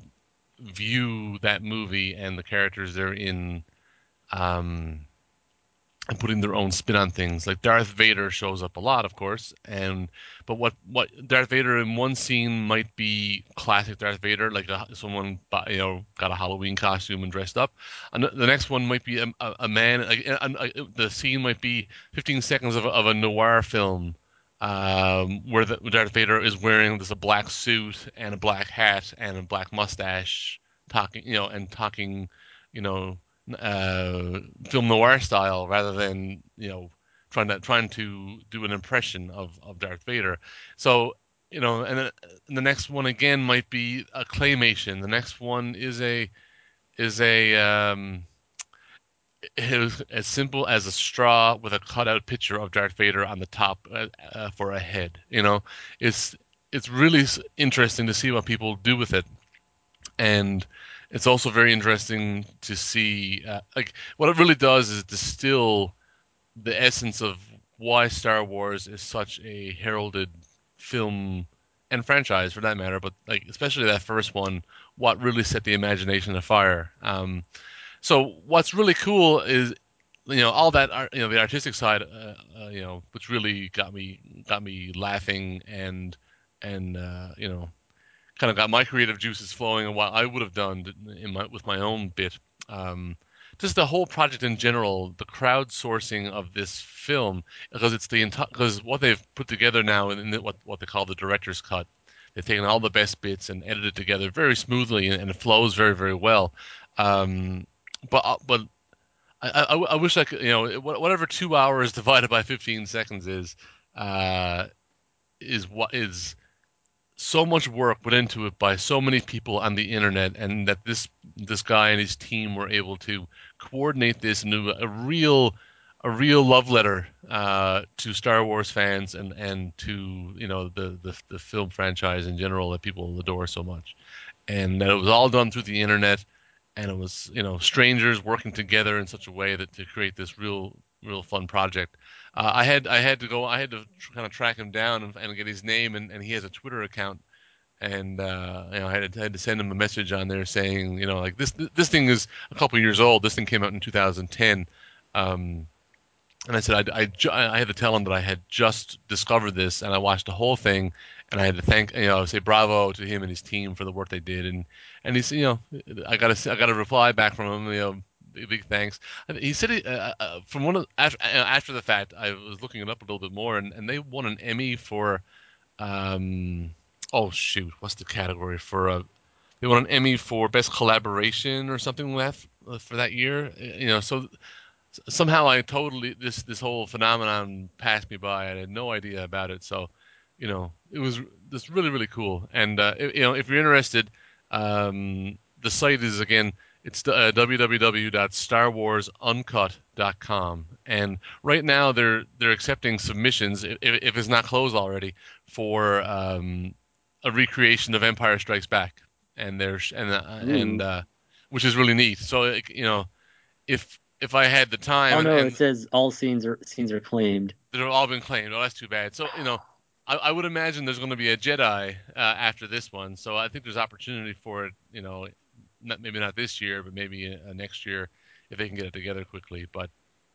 view that movie and the characters they're in. Um, and putting their own spin on things. Like Darth Vader shows up a lot, of course, and but what what Darth Vader in one scene might be classic Darth Vader, like a, someone you know got a Halloween costume and dressed up. And the next one might be a, a, a man. Like, a, a, the scene might be fifteen seconds of, a- of a noir film. Um, where the, Darth Vader is wearing this a black suit and a black hat and a black mustache, talking, you know, and talking, you know, uh, film noir style rather than you know trying to trying to do an impression of of Darth Vader. So you know, and, uh, and the next one again might be a claymation. The next one is a is a um, it was as simple as a straw with a cutout picture of Darth Vader on the top uh, uh, for a head. You know, it's it's really s- interesting to see what people do with it, and it's also very interesting to see uh, like what it really does is distill the essence of why Star Wars is such a heralded film and franchise for that matter, but like especially that first one, what really set the imagination afire. Um, so what's really cool is you know all that art, you know the artistic side, uh, uh, you know, which really got me got me laughing and and uh, you know kind of got my creative juices flowing and what I would have done in my with my own bit. Um, just the whole project in general, the crowdsourcing of this film, because it's the entire because what they've put together now in the, what what they call the director's cut. They've taken all the best bits and edited it together very smoothly, and, and it flows very very well. Um, but uh, but I, I, I wish I could, you know, whatever two hours divided by fifteen seconds is, uh, is what is so much work put into it by so many people on the internet, and that this this guy and his team were able to coordinate this into a real a real love letter uh, to Star Wars fans and and to you know the, the the film franchise in general that people adore so much, and that it was all done through the internet, and it was you know strangers working together in such a way that to create this real real fun project. Uh, I had I had to go I had to tr- kind of track him down and, and get his name, and, and he has a Twitter account, and uh, you know I had to, had to send him a message on there saying you know like this this thing is a couple years old. This thing came out in two thousand ten. Um, and I said I, I, ju- I had to tell him that I had just discovered this and I watched the whole thing, and I had to thank you know say bravo to him and his team for the work they did, and and he's you know I got a I got a reply back from him, you know big, big thanks. He said he, uh, uh, from one of after, uh, after the fact I was looking it up a little bit more, and, and they won an Emmy for um oh shoot what's the category for uh, they won an Emmy for best collaboration or something like that for that year, you know so somehow I totally this this whole phenomenon passed me by. I had no idea about it. So, you know, it was this really really cool. And uh, you know, if you're interested, um, the site is again it's uh, w w w dot star wars uncut dot com. And right now they're they're accepting submissions if, if it's not closed already for um, a recreation of Empire Strikes Back. And there's and uh, and Ooh. uh, which is really neat. So you know if if I had the time Oh and, no, it and says all scenes are scenes are claimed. they've all been claimed, oh, that's too bad. So you know, I, I would imagine there's going to be a Jedi uh, after this one. So I think there's opportunity for it. You know, not maybe not this year, but maybe uh, next year if they can get it together quickly. But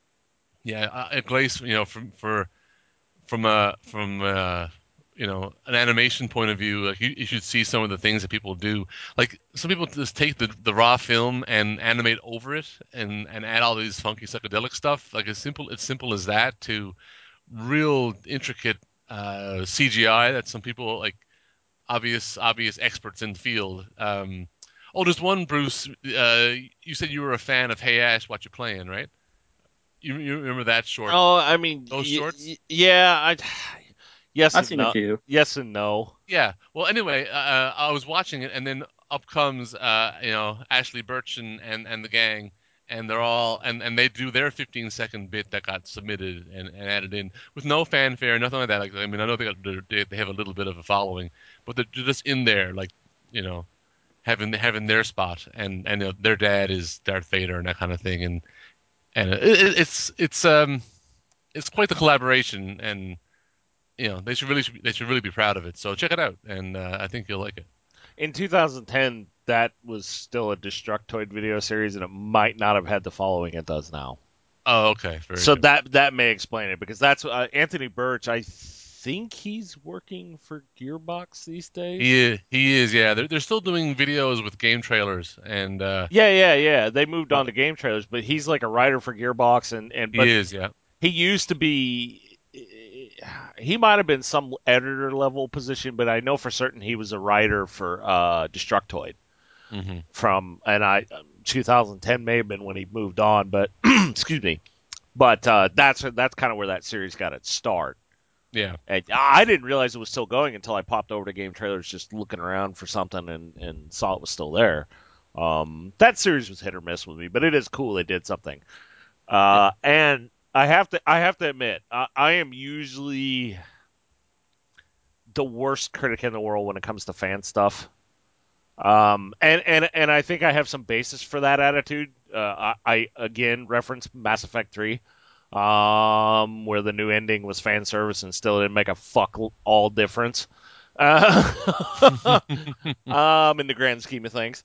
yeah, uh, Glace, you know, from for from a from uh you know an animation point of view, like you, you should see some of the things that people do. Like some people just take the, the raw film and animate over it and and add all these funky psychedelic stuff. Like as simple as simple as that to real intricate uh, C G I that some people like obvious obvious experts in the field. Um, oh, there's one Bruce. Uh, you said you were a fan of Hey Ash, What You Playing, right? You you remember that short? Oh, I mean, Those y- shorts? y- yeah, I yes I've and seen a no, few. yes and no. Yeah. Well, anyway, uh, uh, I was watching it, and then up comes, uh, you know, Ashley Birch and, and, and the gang, and they're all, and, and they do their fifteen second bit that got submitted and, and added in with no fanfare, nothing like that. Like, I mean, I know they got, they they have a little bit of a following, but they're just in there, like, you know, having having their spot, and and you know, their dad is Darth Vader and that kind of thing, and and it, it, it's it's um it's quite the collaboration, and you know, they should really they should really be proud of it. So check it out, and uh, I think you'll like it. In two thousand ten, that was still a Destructoid video series, and it might not have had the following it does now. Oh, okay, very So good. that that may explain it because that's uh, Anthony Birch. I think he's working for Gearbox these days. He he is, yeah. They're they're still doing videos with game trailers, and uh, Yeah, yeah, yeah. They moved but on to game trailers, but he's like a writer for Gearbox, and and he but is, yeah. he used to be. He might have been some editor level position, but I know for certain he was a writer for uh, Destructoid Hmm. from, and I two thousand ten may have been when he moved on, but excuse me. But uh, that's that's kind of where that series got its start. Yeah. And I didn't realize it was still going until I popped over to Game Trailers just looking around for something and, and saw it was still there. Um, that series was hit or miss with me, but it is cool they did something. Yeah. Uh, and I have to I have to admit I, I am usually the worst critic in the world when it comes to fan stuff. Um, and, and and I think I have some basis for that attitude. Uh, I, I again reference Mass Effect three, um, where the new ending was fan service and still didn't make a fuck all difference. Uh, um, in the grand scheme of things,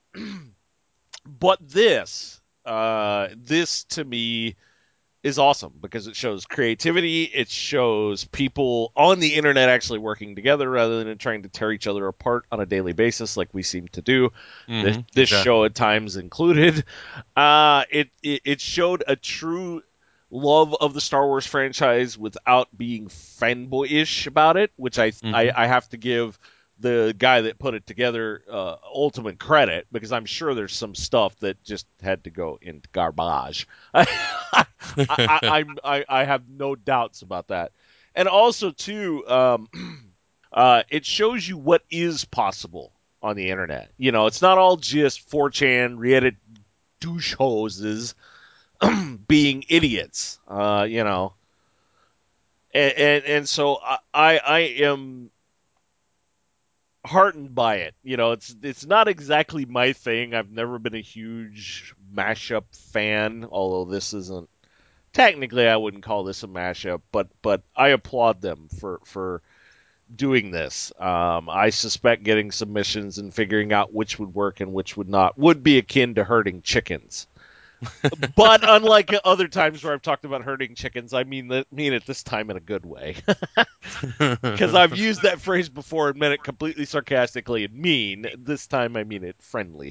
but this, uh, this to me is awesome because it shows creativity. It shows people on the internet actually working together rather than trying to tear each other apart on a daily basis like we seem to do. This, Hmm. this show Exactly. at times included. Uh, it, it it showed a true love of the Star Wars franchise without being fanboyish about it, which I I, Hmm. I have to give the guy that put it together uh, ultimate credit, because I'm sure there's some stuff that just had to go into garbage. I, I, I, I, I have no doubts about that. And also, too, um, uh, it shows you what is possible on the internet. You know, it's not all just four chan, Reddit douche hoses being idiots. Uh, you know, and, and and so I I am heartened by it. You know, it's it's not exactly my thing. I've never been a huge mashup fan, although this isn't technically I wouldn't call this a mashup, but but I applaud them for for doing this. Um, I suspect getting submissions and figuring out which would work and which would not would be akin to herding chickens. But unlike other times where I've talked about herding chickens, I mean that mean it this time in a good way. Because I've used that phrase before and meant it completely sarcastically and mean. This time I mean it friendly.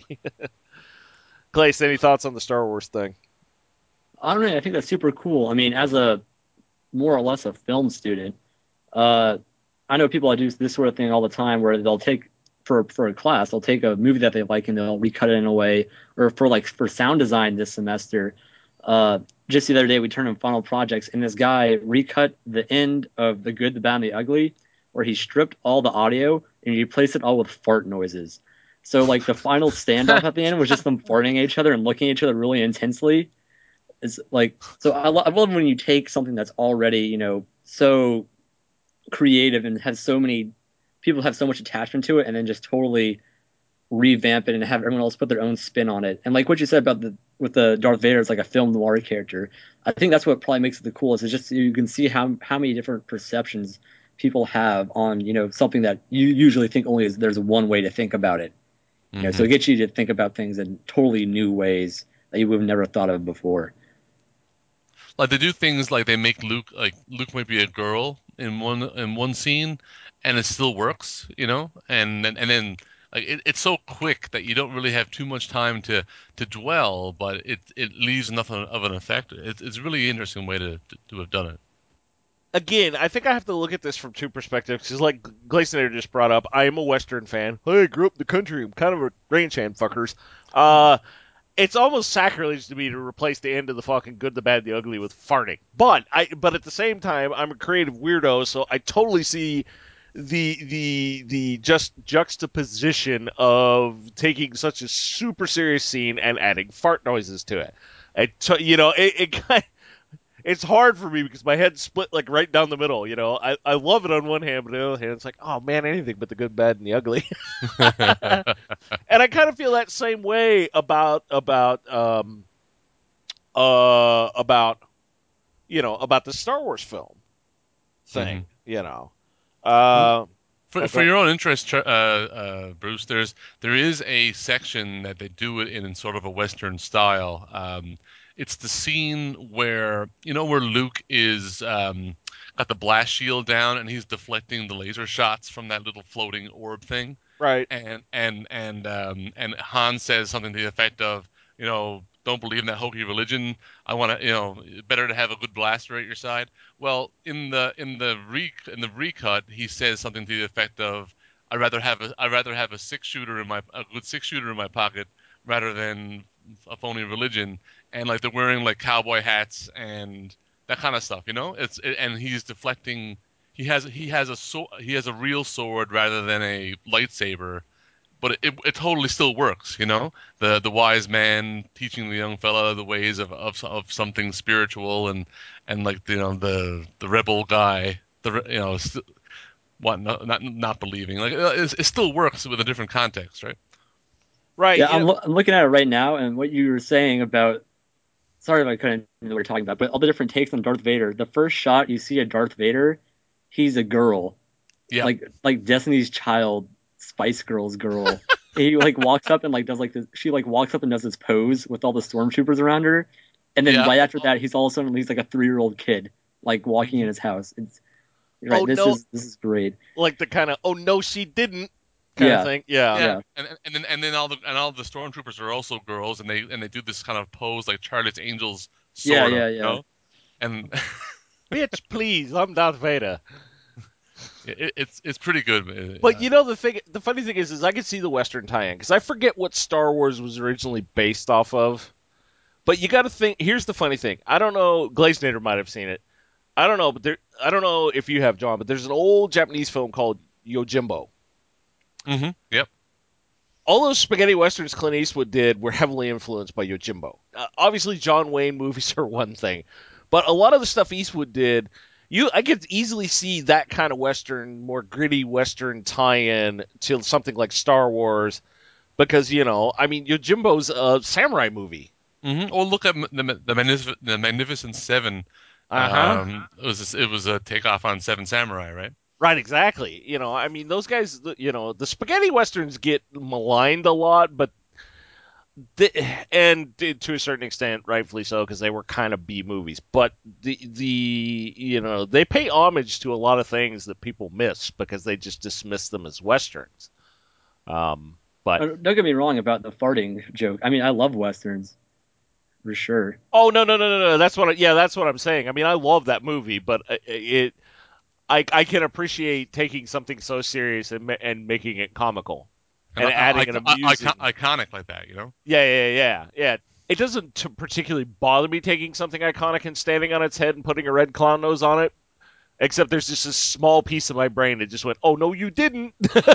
Glace, any thoughts on the Star Wars thing? I don't know. I think that's super cool. I mean, as a more or less a film student, uh, I know people that do this sort of thing all the time, where they'll take for for a class, they'll take a movie that they like and they'll recut it in a way, or for like for sound design this semester. Uh, just the other day, we turned in final projects, and this guy recut the end of The Good, the Bad, and the Ugly, where he stripped all the audio and he replaced it all with fart noises. So like the final standoff at the end was just them farting at each other and looking at each other really intensely. It's like so I, lo- I love when you take something that's already you know so creative and has so many people have so much attachment to it, and then just totally revamp it and have everyone else put their own spin on it. And like what you said about the with the Darth Vader as like a film noir character, I think that's what probably makes it the coolest. Is just you can see how how many different perceptions people have on you know something that you usually think only is there's one way to think about it. You know, so hmm it gets you to think about things in totally new ways that you would have never thought of before. Like they do things like they make Luke like Luke might be a girl in one in one scene, and it still works, you know. And then and then like it, it's so quick that you don't really have too much time to to dwell, but it it leaves enough of of an effect. It's it's a really interesting way to, to to have done it. Again, I think I have to look at this from two perspectives. Because, like Glacier just brought up, I am a Western fan. Hey, I grew up in the country. I'm kind of a ranch hand, fuckers. Uh, it's almost sacrilege to me to replace the end of the fucking Good, the Bad, the Ugly with farting. But I, but at the same time, I'm a creative weirdo, so I totally see the the the just juxtaposition of taking such a super serious scene and adding fart noises to it. It t- you know, it, it kind it's hard for me because my head's split like right down the middle. You know, I, I love it on one hand, but on the other hand, it's like, oh man, anything but the good, bad, and the ugly. And I kind of feel that same way about about um uh about you know about the Star Wars film thing. hmm You know, uh, For oh, for go- your own interest, uh, uh, Bruce, there's there is a section that they do it in, in sort of a Western style. Um, it's the scene where you know where Luke is um, got the blast shield down and he's deflecting the laser shots from that little floating orb thing, right. and and and um, and Han says something to the effect of, you know, don't believe in that hokey religion. I want to, you know, better to have a good blaster at your side. Well, in the in the re in the recut, he says something to the effect of, I'd rather have a I'd rather have a six shooter in my a good six shooter in my pocket rather than a phony religion. And like they're wearing like cowboy hats and that kind of stuff, you know. It's it, and he's deflecting he has he has a so, he has a real sword rather than a lightsaber, but it, it, it totally still works. You know, the the wise man teaching the young fella the ways of, of of something spiritual, and and like you know the the rebel guy, the re- you know st- what not not not believing, like uh, it, it still works with a different context, right? Right. Yeah, You I'm, know, lo- I'm looking at it right now, and what you were saying about sorry if I couldn't know what you're talking about, but all the different takes on Darth Vader. The first shot you see of Darth Vader, he's a girl, Yeah, like like Destiny's Child, Spice Girls girl. He like walks up and like does like this. She like walks up and does this pose with all the stormtroopers around her, and then yeah. right after that, he's all of a sudden he's like a three year old kid, like walking in his house. It's right. oh This no, is this is great. like the kind of oh no, she didn't kind of Yeah, thing. Yeah. Yeah, yeah, and and then and then all the and all the stormtroopers are also girls, and they and they do this kind of pose like Charlie's Angels, yeah, sort of, yeah, you yeah. know. And Bitch, please, I'm Darth Vader. It, it's it's pretty good. But Uh, you know the thing, the funny thing is, is I can see the Western tie-in because I forget what Star Wars was originally based off of. But you got to think. Here's the funny thing. I don't know. Glazenator might have seen it. I don't know, but there. I don't know if you have, John. But there's an old Japanese film called Yojimbo. hmm Yep. All those spaghetti westerns Clint Eastwood did were heavily influenced by Yojimbo. Uh, obviously, John Wayne movies are one thing, but a lot of the stuff Eastwood did, you I could easily see that kind of western, more gritty western tie-in to something like Star Wars, because you know, I mean, Yojimbo's a samurai movie. hmm Or look at the the, Magnific- the Magnificent Seven. Uh huh. Um, it was it was a takeoff on Seven Samurai, right? Right, exactly. You know, I mean, those guys, you know, the spaghetti westerns get maligned a lot, but the, and to a certain extent, rightfully so, because they were kind of B movies. But the the you know they pay homage to a lot of things that people miss because they just dismiss them as westerns. Um, but Uh, Don't get me wrong about the farting joke. I mean, I love westerns for sure. oh no no no no no, that's what I, yeah that's what I'm saying. I mean, I love that movie, but it I I can appreciate taking something so serious and and making it comical And and I, adding an I, I, amusing. iconic like that, you know. Yeah, yeah, yeah, yeah. It doesn't t- particularly bother me taking something iconic and standing on its head and putting a red clown nose on it. Except there's just a small piece of my brain that just went, "Oh no, you didn't,"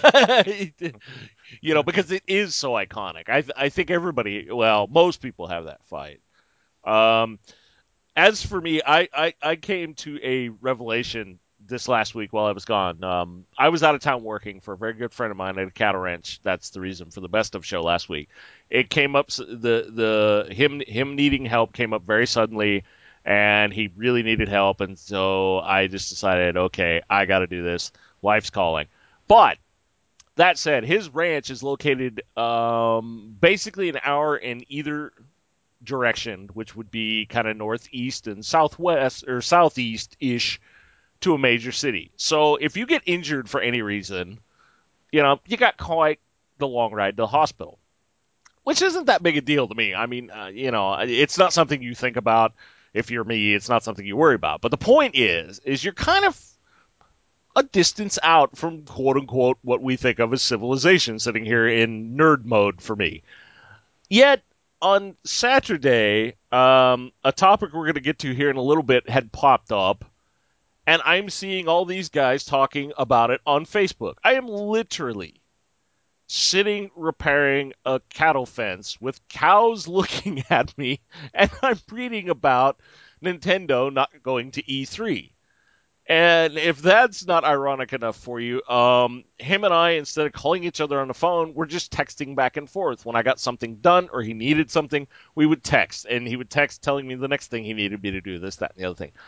you know, because it is so iconic. I th- I think everybody, well, most people have that fight. Um, as for me, I, I I came to a revelation this last week while I was gone. Um, I was out of town working for a very good friend of mine at a cattle ranch. That's the reason for the best of show last week. It came up the the him him needing help came up very suddenly, and he really needed help, and so I just decided, okay, I got to do this. Wife's calling, but that said, his ranch is located um, basically an hour in either direction, which would be kind of northeast and southwest or southeast ish to a major city. So if you get injured for any reason, you know, you got quite the long ride to the hospital, which isn't that big a deal to me. I mean, uh, you know, it's not something you think about. If you're me, it's not something you worry about. But the point is, is you're kind of a distance out from quote unquote what we think of as civilization, sitting here in nerd mode for me. Yet on Saturday, um, a topic we're going to get to here in a little bit had popped up, and I'm seeing all these guys talking about it on Facebook. I am literally sitting repairing a cattle fence with cows looking at me, and I'm reading about Nintendo not going to E three. And if that's not ironic enough for you, um, him and I, instead of calling each other on the phone, we're just texting back and forth. When I got something done or he needed something, we would text, and he would text telling me the next thing he needed me to do, this, that, and the other thing.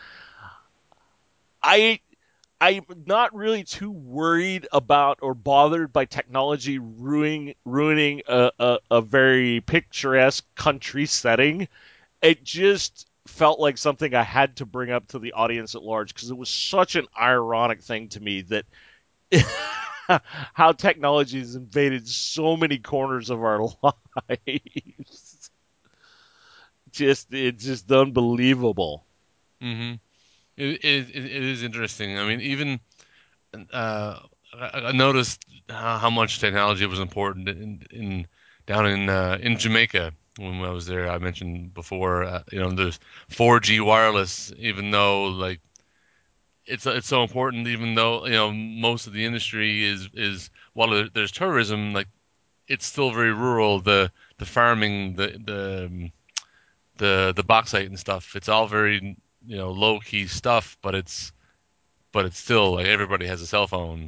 I I'm not really too worried about or bothered by technology ruining ruining a, a, a very picturesque country setting. It just felt like something I had to bring up to the audience at large because it was such an ironic thing to me that how technology has invaded so many corners of our lives. Just it's just unbelievable. hmm It, it it it is interesting. I mean, even uh, I, I noticed how, how much technology was important in, in down in uh, in Jamaica when I was there. I mentioned before, uh, you know, there's four G wireless, even though like it's it's so important, even though you know most of the industry is is while there- there's tourism, like it's still very rural. The the farming, the the um, the the bauxite and stuff, it's all very you know low key stuff, but it's but it's still like everybody has a cell phone.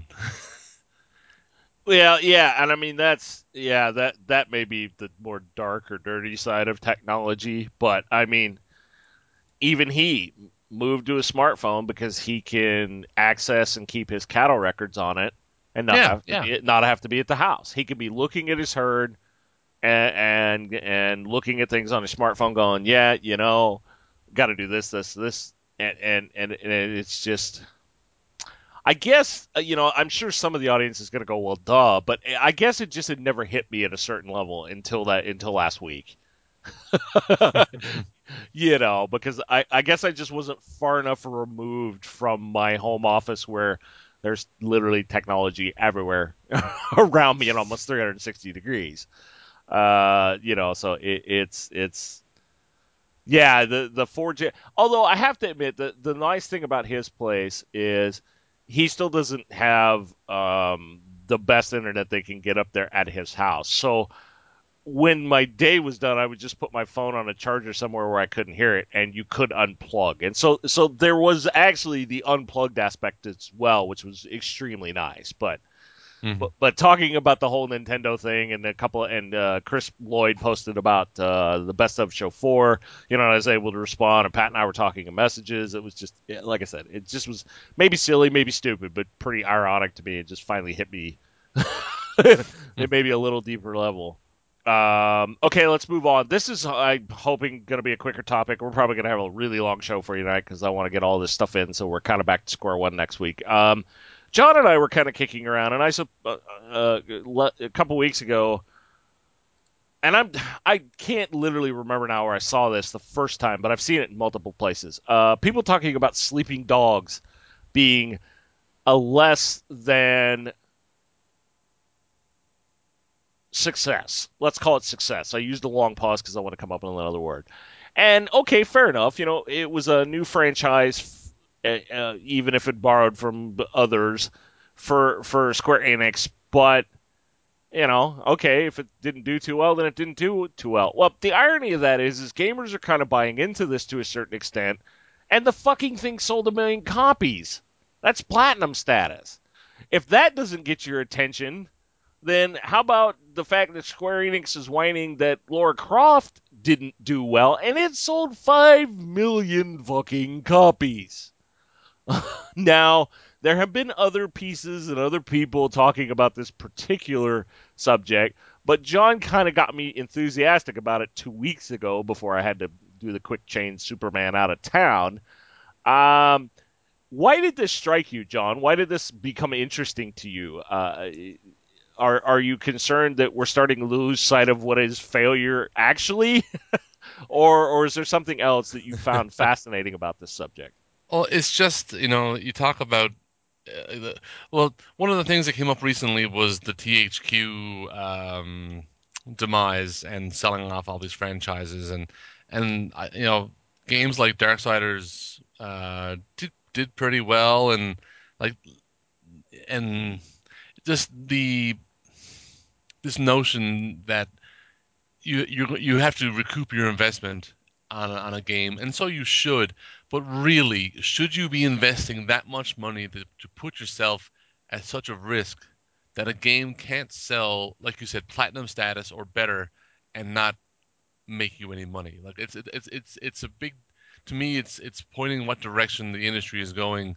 Well, yeah, and I mean that's yeah that that may be the more dark or dirty side of technology, but I mean even he moved to a smartphone because he can access and keep his cattle records on it and not Yeah, have to yeah. be not have to be at the house. He could be looking at his herd and and, and looking at things on his smartphone, going, yeah, you know, got to do this, this, this, and and and, and it's just. I guess uh, you know. I'm sure some of the audience is going to go, "Well, duh," but I guess it just had never hit me at a certain level until that until last week. You know, because I, I guess I just wasn't far enough removed from my home office where There's literally technology everywhere around me in almost three hundred sixty degrees. Uh, you know, so it, it's it's yeah, the the four G. Although I have to admit, the the nice thing about his place is he still doesn't have um, the best internet they can get up there at his house. So when my day was done, I would just put my phone on a charger somewhere where I couldn't hear it, and you could unplug. And so so there was actually the unplugged aspect as well, which was extremely nice. But Mhm. but, but talking about the whole Nintendo thing and a couple and uh, Chris Lloyd posted about uh, the best of show four. You know, I was able to respond, and Pat and I were talking in messages. It was just yeah, like I said, it just was maybe silly, maybe stupid, but pretty ironic to me. It just finally hit me. It may be a little deeper level. Um, okay, let's move on. This is, I'm hoping, going to be a quicker topic. We're probably going to have a really long show for you tonight because I want to get all this stuff in. So we're kind of back to square one next week. Um, John and I were kind of kicking around, and I sup- uh, uh, a couple weeks ago, and I'm I can't literally remember now where I saw this the first time, but I've seen it in multiple places. Uh, people talking about sleeping dogs being a less than success. Let's call it success. I used a long pause because I want to come up with another word. And okay, fair enough. You know, it was a new franchise, uh, uh, even if it borrowed from others for for Square Enix. But you know, okay, if it didn't do too well, then it didn't do too well. Well, the irony of that is, is gamers are kind of buying into this to a certain extent, and the fucking thing sold a million copies. That's platinum status. If that doesn't get your attention, then how about the fact that Square Enix is whining that Lara Croft didn't do well and it sold five million fucking copies? Now, there have been other pieces and other people talking about this particular subject, but John kind of got me enthusiastic about it two weeks ago before I had to do the quick change Superman out of town. Um, why did this strike you, John? Why did this become interesting to you? Uh, are are you concerned that we're starting to lose sight of what is failure actually, or or is there something else that you found fascinating about this subject? Well, it's just, you know, you talk about uh, the, well, one of the things that came up recently was the T H Q um, demise and selling off all these franchises, and and I- you know, games like Darksiders uh, did did pretty well, and like and just the this notion that you you you have to recoup your investment on a, on a game, and so you should. But really, should you be investing that much money to, to put yourself at such a risk that a game can't sell, like you said, platinum status or better, and not make you any money? Like it's it's it's it's a big, to me, it's it's pointing what direction the industry is going.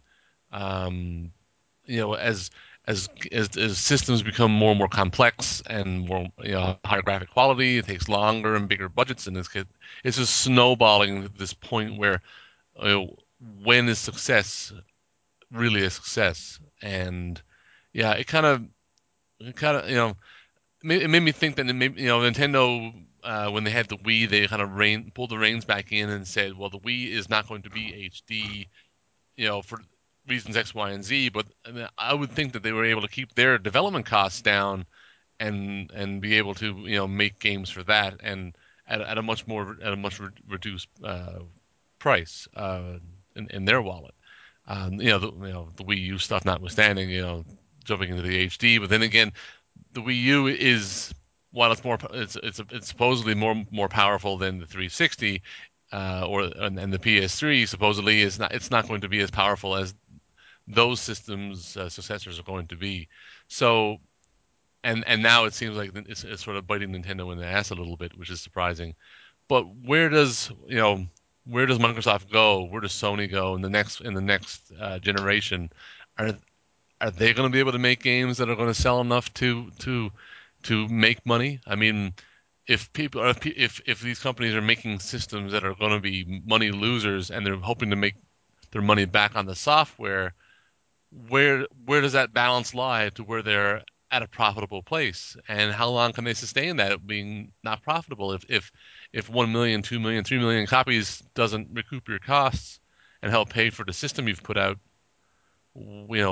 Um, you know, as as as, as systems become more and more complex and more, you know, higher graphic quality, it takes longer and bigger budgets, and it's it's just snowballing to this point where, you know, when is success really a success? And yeah, it kind of it kind of you know it made me think that it made, you know, Nintendo. Uh, when they had the Wii, they kind of rein, pulled the reins back in and said, "Well, the Wii is not going to be H D, you know, for reasons X, Y, and Z." But I, mean, I would think that they were able to keep their development costs down and and be able to, you know, make games for that and at, at a much more at a much re- reduced uh, price uh, in, in their wallet. Um, you know, the, you know, the Wii U stuff notwithstanding, you know, jumping into the H D. But then again, the Wii U is, while it's more it's it's it's supposedly more more powerful than the three sixty. Uh, or and, and the P S three supposedly is not, it's not going to be as powerful as those systems uh, successors are going to be. So and and now it seems like it's, it's sort of biting Nintendo in the ass a little bit, which is surprising. But where does, you know, where does Microsoft go? Where does Sony go in the next in the next uh, generation? Are are they going to be able to make games that are going to sell enough to to to make money? I mean, if people if if if these companies are making systems that are going to be money losers and they're hoping to make their money back on the software, where where does that balance lie to where they're at a profitable place, and how long can they sustain that being not profitable? If if if one million, two million, three million copies doesn't recoup your costs and help pay for the system you've put out, you know,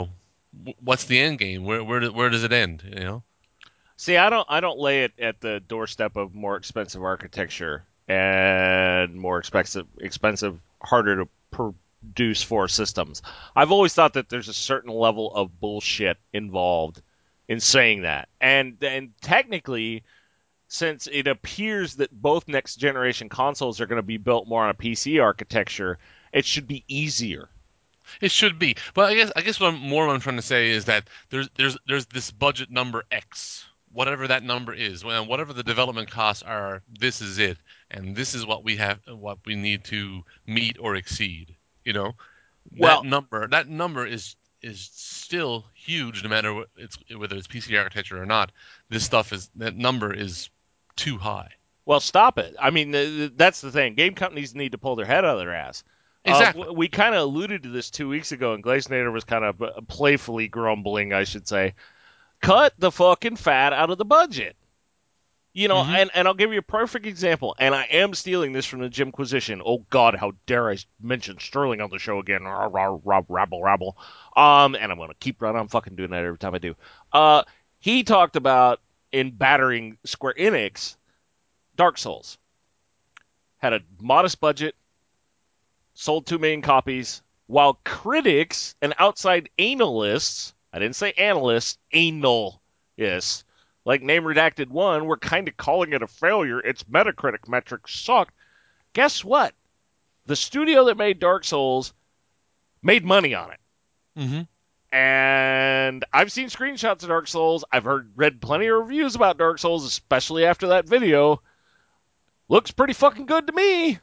what's the end game? Where where where does it end? You know. See, I don't I don't lay it at the doorstep of more expensive architecture and more expensive expensive harder to produce for systems. I've always thought that there's a certain level of bullshit involved in saying that. And and technically, since it appears that both next generation consoles are going to be built more on a P C architecture, it should be easier. It should be, but I guess I guess what I'm, more what I'm trying to say is that there's there's there's this budget number X, whatever that number is, well, whatever the development costs are. This is it, and this is what we have, what we need to meet or exceed. You know, that Well, number that number is is still huge, no matter what it's whether it's P C architecture or not. This stuff is that number is too high. Well, stop it. I mean, that's the thing. Game companies need to pull their head out of their ass. Uh, Exactly. we kind of alluded to this two weeks ago, and Glaznader was kind of uh, playfully grumbling, I should say. Cut the fucking fat out of the budget. You know, Hmm. and, and I'll give you a perfect example, and I am stealing this from the Jimquisition. Oh, God, how dare I mention Sterling on the show again. Rah, rah, rah, rabble, rabble. Um, and I'm going to keep right on fucking doing that every time I do. Uh, he talked about, in battering Square Enix, Dark Souls. Had a modest budget, sold two million copies, while critics and outside analysts, I didn't say analysts, analists, like Name Redacted one, were kind of calling it a failure. Its Metacritic metrics sucked. Guess what? The studio that made Dark Souls made money on it. Hmm. And I've seen screenshots of Dark Souls. I've heard read plenty of reviews about Dark Souls, especially after that video. Looks pretty fucking good to me.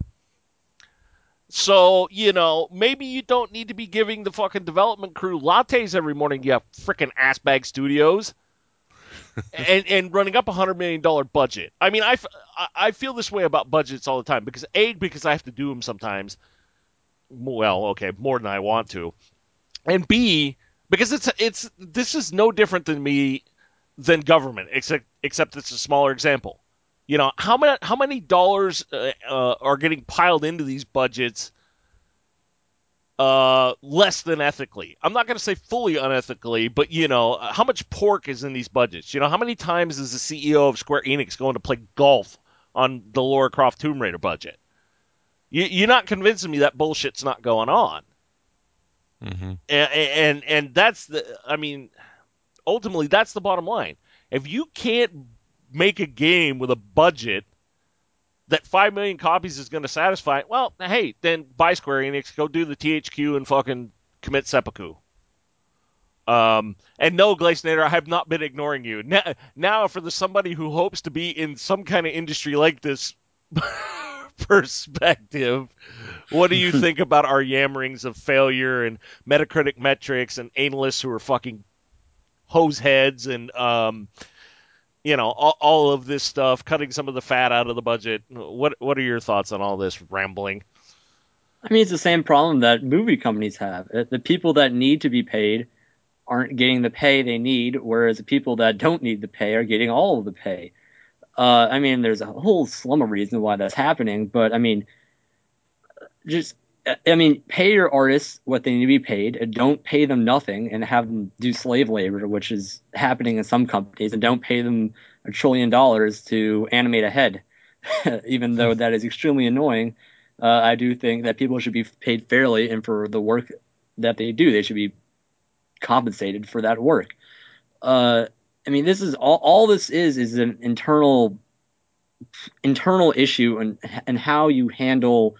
So, you know, maybe you don't need to be giving the fucking development crew lattes every morning, you freaking assbag studios, and, and running up a one hundred million dollars budget. I mean, I, I feel this way about budgets all the time because, A, because I have to do them sometimes. Well, okay, more than I want to. And B, because it's, it's this is no different than me, than government, except, except it's a smaller example. You know, how many, how many dollars uh, uh, are getting piled into these budgets uh, less than ethically? I'm not going to say fully unethically, but you know, how much pork is in these budgets? You know, how many times is the C E O of Square Enix going to play golf on the Lara Croft Tomb Raider budget? You, you're not convincing me that bullshit's not going on, Hmm. and, and and that's the. I mean, ultimately, that's the bottom line. If you can't make a game with a budget that five million copies is going to satisfy, well, hey, then buy Square Enix, go do the T H Q, and fucking commit seppuku. Um, and no, Glaciator, I have not been ignoring you. Now, now, for the somebody who hopes to be in some kind of industry like this perspective, what do you think about our yammerings of failure and Metacritic metrics and analysts who are fucking hose heads and um, you know, all, all of this stuff, cutting some of the fat out of the budget? What what are your thoughts on all this rambling? I mean, it's the same problem that movie companies have. Uh, The people that need to be paid aren't getting the pay they need, whereas the people that don't need the pay are getting all of the pay. Uh, I mean, there's a whole slum of reasons why that's happening, but I mean, just I mean, pay your artists what they need to be paid, and don't pay them nothing and have them do slave labor, which is happening in some companies, and don't pay them a trillion dollars to animate a head, even though that is extremely annoying. Uh, I do think that people should be paid fairly, and for the work that they do, they should be compensated for that work. Uh, I mean, this is all. All this is is an internal internal issue, and and how you handle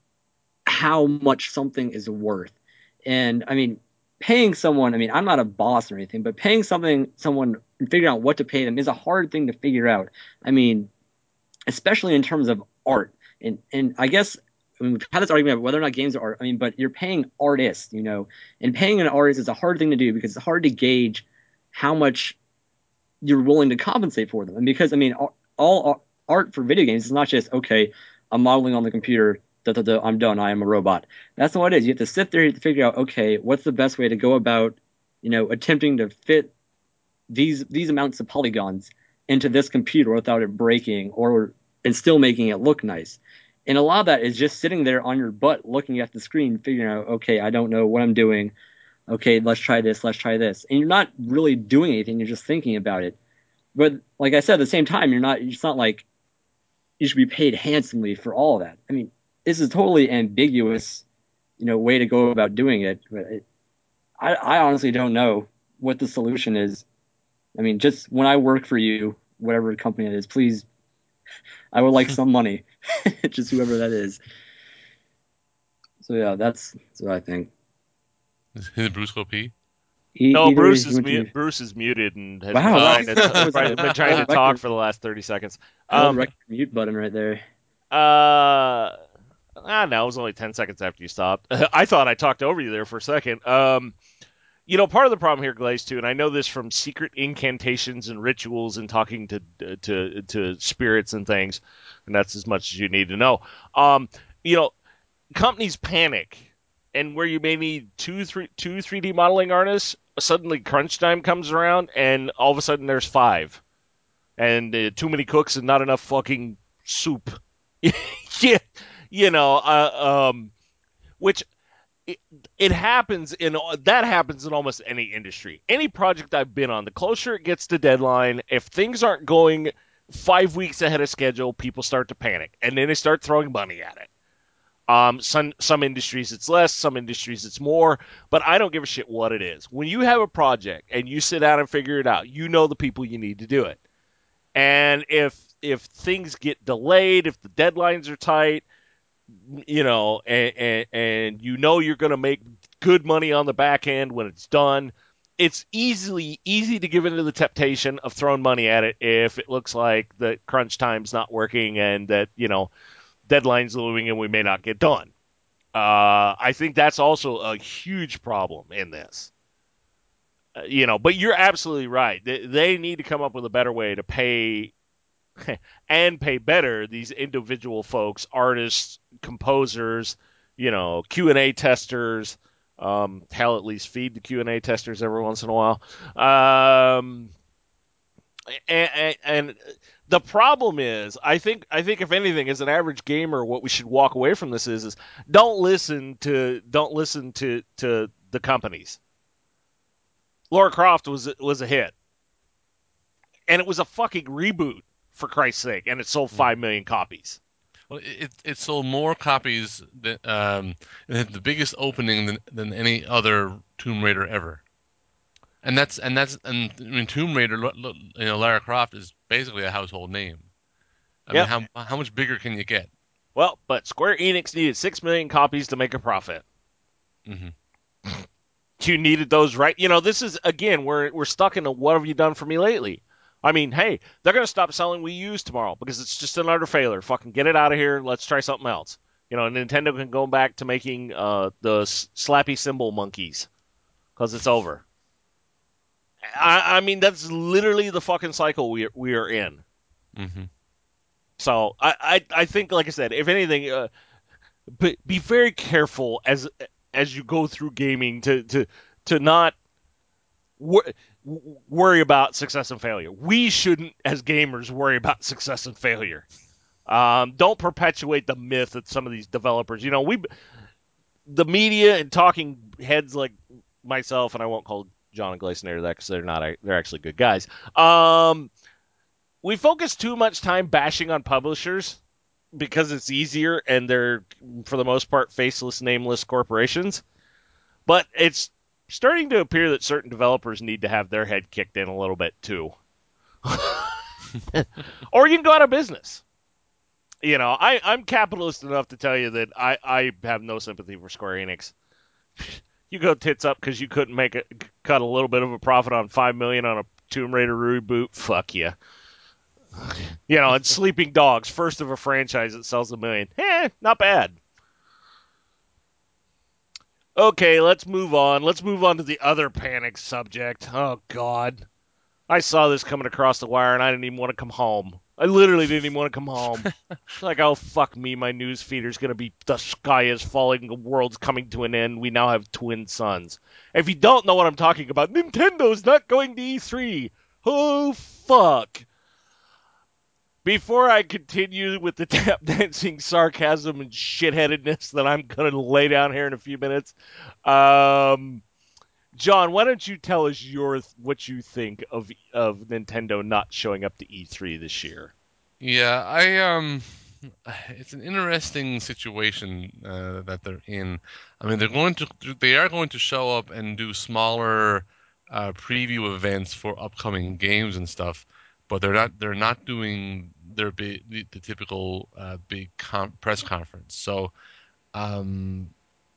how much something is worth. And I mean, paying someone, I mean, I'm not a boss or anything, but paying something someone and figuring out what to pay them is a hard thing to figure out. I mean, especially in terms of art. And and I guess I mean, we've had this argument about whether or not games are art. I mean, but you're paying artists, you know, and paying an artist is a hard thing to do because it's hard to gauge how much you're willing to compensate for them. And because I mean, all, all art for video games is not just okay, I'm modeling on the computer. Da, da, da, I'm done. I am a robot. That's not what it is. You have to sit there to figure out okay, what's the best way to go about, you know, attempting to fit these these amounts of polygons into this computer without it breaking or and still making it look nice. And a lot of that is just sitting there on your butt looking at the screen, figuring out, okay, I don't know what I'm doing. okay, let's try this, let's try this. And you're not really doing anything, you're just thinking about it. But like I said, at the same time, you're not, it's not like you should be paid handsomely for all of that. I mean, this is totally ambiguous, you know, way to go about doing it. But it, I, I honestly don't know what the solution is. I mean, just when I work for you, whatever company it is, please, I would like some money, just whoever that is. So yeah, that's, that's what I think. Did Bruce go pee? E- No, either Bruce he is went mu- to, Bruce is muted and has been wow, Oh. trying that's to that t- was a been trying to world talk record, for the last thirty seconds. world Um, record mute button right there. uh, ah, no, it was only ten seconds after you stopped. I thought I talked over you there for a second. Um, you know, part of the problem here, Glaze, too, and I know this from secret incantations and rituals and talking to to to spirits and things, and that's as much as you need to know. Um, you know, companies panic, and where you may need two, three, two three D modeling artists, suddenly crunch time comes around, and all of a sudden there's five, and uh, too many cooks and not enough fucking soup. Yeah, you know, uh, um, which it, it happens in that happens in almost any industry. Any project I've been on, the closer it gets to deadline, if things aren't going five weeks ahead of schedule, people start to panic, and then they start throwing money at it. Um, some some industries it's less, some industries it's more, but I don't give a shit what it is. When you have a project and you sit down and figure it out, you know the people you need to do it. And if if things get delayed, if the deadlines are tight, you know, and and, and you know you're going to make good money on the back end when it's done, it's easily easy to give into the temptation of throwing money at it if it looks like the crunch time's not working and that, you know, deadlines looming and we may not get done. Uh, I think that's also a huge problem in this. Uh, you know, but you're absolutely right. They, they need to come up with a better way to pay and pay better these individual folks, artists, composers, you know, Q and A testers. Um, hell, at least feed the Q and A testers every once in a while. Um, and, and, and the problem is, I think, I think if anything, as an average gamer, what we should walk away from this is, is don't listen to, don't listen to, to the companies. Lara Croft was was a hit, and it was a fucking reboot for Christ's sake, and it sold five million copies. Well, it it sold more copies than um, it had the biggest opening than than any other Tomb Raider ever. And that's and that's and I mean Tomb Raider, you know, Lara Croft is basically a household name. I mean, Yep. how how much bigger can you get? Well, but Square Enix needed six million copies to make a profit. Hmm. You needed those, right? You know, this is again, we're we're stuck in a what have you done for me lately? I mean, hey, they're gonna stop selling Wii U's tomorrow because it's just another failure. Fucking get it out of here. Let's try something else. You know, Nintendo can go back to making uh, the slappy cymbal monkeys because it's over. I, I mean, that's literally the fucking cycle we we are in. Hmm. So I, I, I think, like I said, if anything, uh, be, be very careful as as you go through gaming to to to not wor- worry about success and failure. We shouldn't, as gamers, worry about success and failure. Um, don't perpetuate the myth that some of these developers, you know, we the media and talking heads like myself, and I won't call John and Glacier that because they're not, they're actually good guys. Um, we focus too much time bashing on publishers because it's easier and they're, for the most part, faceless, nameless corporations. But it's starting to appear that certain developers need to have their head kicked in a little bit too. Or you can go out of business. You know, I, I'm capitalist enough to tell you that I, I have no sympathy for Square Enix. You go tits up because you couldn't make it, cut a little bit of a profit on five million on a Tomb Raider reboot. Fuck you. You know, and Sleeping Dogs, first of a franchise that sells a million. Eh, not bad. Okay, let's move on. Let's move on to the other panic subject. Oh, God. I saw this coming across the wire, and I didn't even want to come home. I literally didn't even want to come home. It's like, oh, fuck me. My news feeder's going to be the sky is falling, the world's coming to an end. We now have twin sons. If you don't know what I'm talking about, Nintendo's not going to E three. Oh, fuck. Before I continue with the tap dancing sarcasm and shitheadedness that I'm going to lay down here in a few minutes, um, John, why don't you tell us your what you think of of Nintendo not showing up to E three this year? Yeah, I um, it's an interesting situation uh, that they're in. I mean, they're going to they are going to show up and do smaller uh, preview events for upcoming games and stuff, but they're not they're not doing their big the, the typical uh, big con press conference. So um,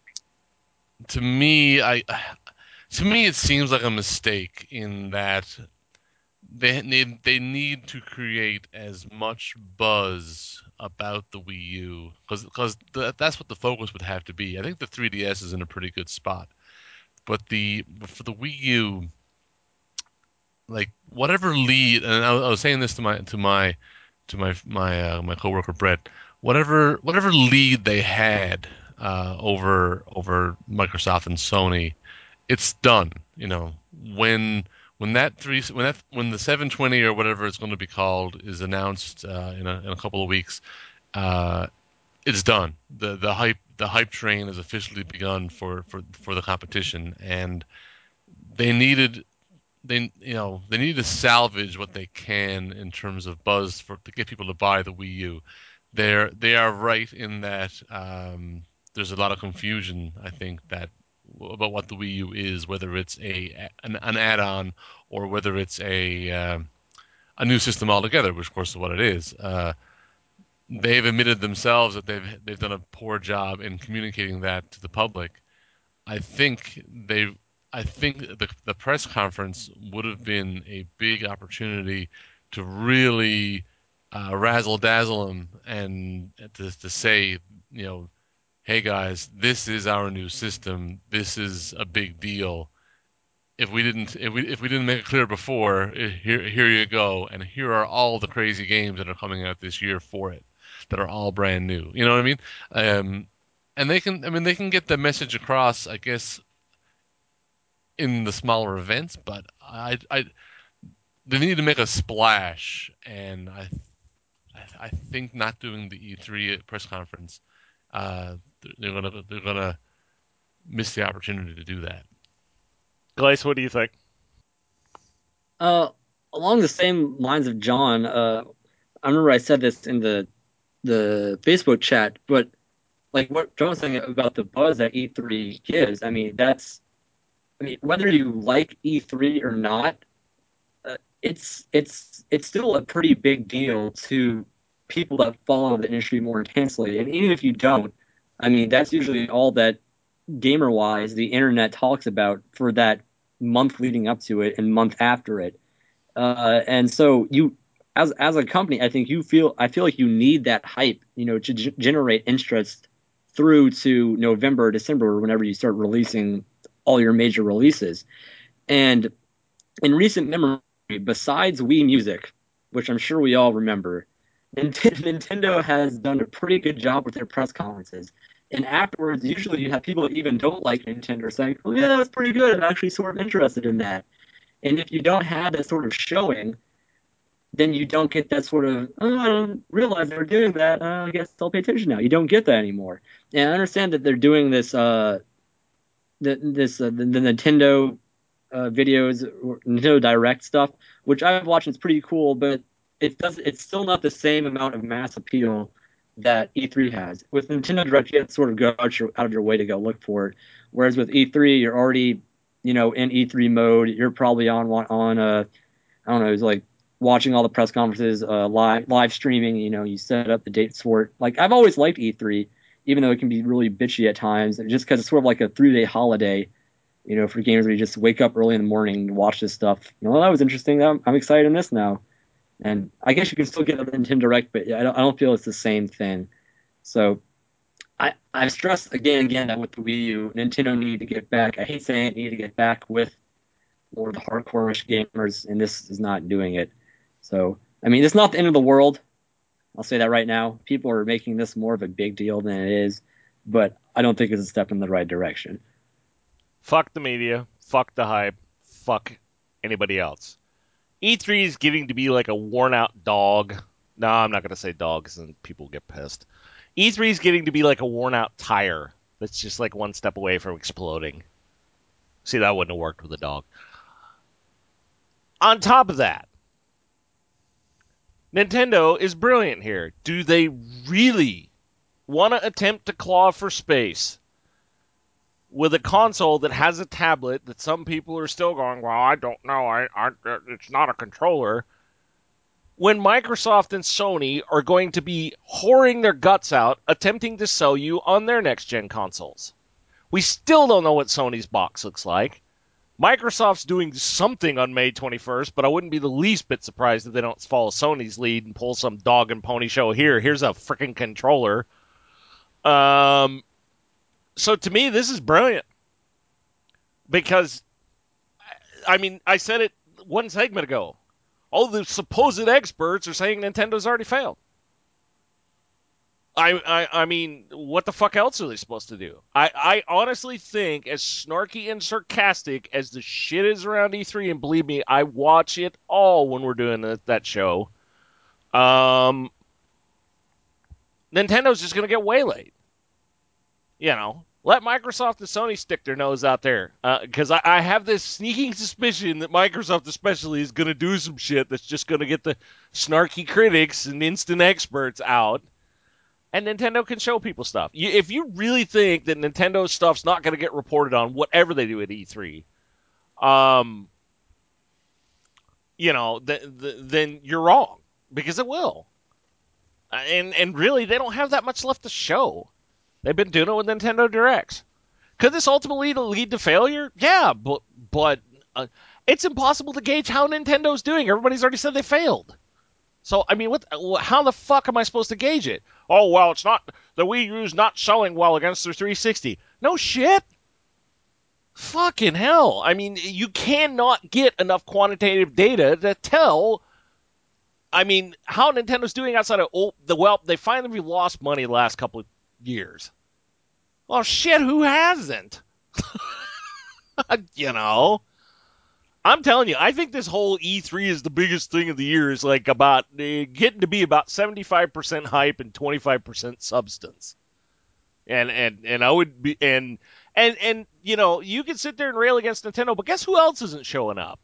to me, I to me it seems like a mistake in that they need they need to create as much buzz about the Wii U because because that's what the focus would have to be. I think the three D S is in a pretty good spot, but the for the Wii U, like whatever lead, and I, was- I was saying this to my to my to my my uh, my coworker Brett, whatever whatever lead they had uh, over over Microsoft and Sony, it's done. You know, when when that three when that when the seven twenty or whatever it's going to be called is announced uh, in, a, in a couple of weeks, uh, it's done. the the hype the hype train has officially begun for for for the competition, and they needed they you know they need to salvage what they can in terms of buzz for to get people to buy the Wii U. They're they are right in that um, there's a lot of confusion. I think that about what the Wii U is, whether it's a an, an add-on or whether it's a um a new system altogether, which of course is what it is. Uh, they've admitted themselves that they've they've done a poor job in communicating that to the public. I think they I think the the press conference would have been a big opportunity to really uh, razzle dazzle them and to, to say, you know, hey guys, this is our new system. This is a big deal. If we didn't if we if we didn't make it clear before, eh, here here you go, and here are all the crazy games that are coming out this year for it, that are all brand new. You know what I mean? Um, and they can I mean they can get the message across, I guess, in the smaller events, but I, I they need to make a splash, and I, I think not doing the E three press conference, uh, they're gonna they're gonna miss the opportunity to do that. Glace, what do you think? Uh, Along the same lines of John, uh, I remember I said this in the the Facebook chat, but like what John was saying about the buzz that E three gives, I mean, that's, I mean, whether you like E three or not, uh, it's it's it's still a pretty big deal to people that follow the industry more intensely. And even if you don't, I mean, that's usually all that gamer wise the internet talks about for that month leading up to it and month after it. Uh, and so you, as as a company, I think you feel I feel like you need that hype, you know, to g- generate interest through to November, December, whenever you start releasing all your major releases. And in recent memory, besides Wii Music, which I'm sure we all remember, Nintendo has done a pretty good job with their press conferences. And afterwards, usually you have people that even don't like Nintendo saying, "Oh yeah, that's pretty good. I'm actually sort of interested in that." And if you don't have that sort of showing, then you don't get that sort of, oh, I didn't realize they were doing that. Uh, I guess I'll pay attention now. You don't get that anymore. And I understand that they're doing this, uh, the, this uh, the, the Nintendo uh, videos, or Nintendo Direct stuff, which I've watched. It's pretty cool, but it does. It's still not the same amount of mass appeal that E three has. With Nintendo Direct, you have to sort of go out, your, out of your way to go look for it. Whereas with E three, you're already, you know, in E three mode. You're probably on on uh, I don't know, it's like watching all the press conferences, uh, live live streaming. You know, you set up the dates for it. Like I've always liked E three, even though it can be really bitchy at times, just because it's sort of like a three day holiday. You know, for gamers where you just wake up early in the morning to watch this stuff. You know, well, that was interesting. I'm, I'm excited in this now. And I guess you can still get a Nintendo Direct, but I don't, I don't feel it's the same thing. So I, I've stressed again and again that with the Wii U, Nintendo need to get back. I hate saying it, need to get back with more of the hardcore gamers, and this is not doing it. So, I mean, it's not the end of the world. I'll say that right now. People are making this more of a big deal than it is, but I don't think it's a step in the right direction. Fuck the media. Fuck the hype. Fuck anybody else. E three is getting to be like a worn out dog. No, I'm not going to say dogs and people get pissed. E three is getting to be like a worn out tire that's just like one step away from exploding. See, that wouldn't have worked with a dog. On top of that, Nintendo is brilliant here. Do they really want to attempt to claw for space with a console that has a tablet that some people are still going, well, I don't know, I, I, it's not a controller, when Microsoft and Sony are going to be whoring their guts out attempting to sell you on their next-gen consoles? We still don't know what Sony's box looks like. Microsoft's doing something on May twenty-first, but I wouldn't be the least bit surprised if they don't follow Sony's lead and pull some dog and pony show here. Here's a freaking controller. Um, so to me, this is brilliant. Because, I mean, I said it one segment ago. All the supposed experts are saying Nintendo's already failed. I, I I mean, what the fuck else are they supposed to do? I, I honestly think, as snarky and sarcastic as the shit is around E three, and believe me, I watch it all when we're doing that, that show, um, Nintendo's just going to get waylaid. You know, let Microsoft and Sony stick their nose out there. Because uh, I, I have this sneaking suspicion that Microsoft especially is going to do some shit that's just going to get the snarky critics and instant experts out. And Nintendo can show people stuff. You, if you really think that Nintendo stuff's not going to get reported on, whatever they do at E three, um, you know, th- th- then you're wrong, because it will. And and really, they don't have that much left to show. They've been doing it with Nintendo Directs. Could this ultimately lead to failure? Yeah, but but uh, it's impossible to gauge how Nintendo's doing. Everybody's already said they failed. So, I mean, what? How the fuck am I supposed to gauge it? Oh, well, it's not, the Wii U's not selling well against their three sixty. No shit. Fucking hell. I mean, you cannot get enough quantitative data to tell, I mean, how Nintendo's doing outside of, oh, the, well, they finally lost money the last couple of years. Well, shit, who hasn't? You know? I'm telling you, I think this whole E three is the biggest thing of the year. Is like about uh, getting to be about seventy-five percent hype and twenty-five percent substance. And and and I would be and and and you know, you can sit there and rail against Nintendo, but guess who else isn't showing up?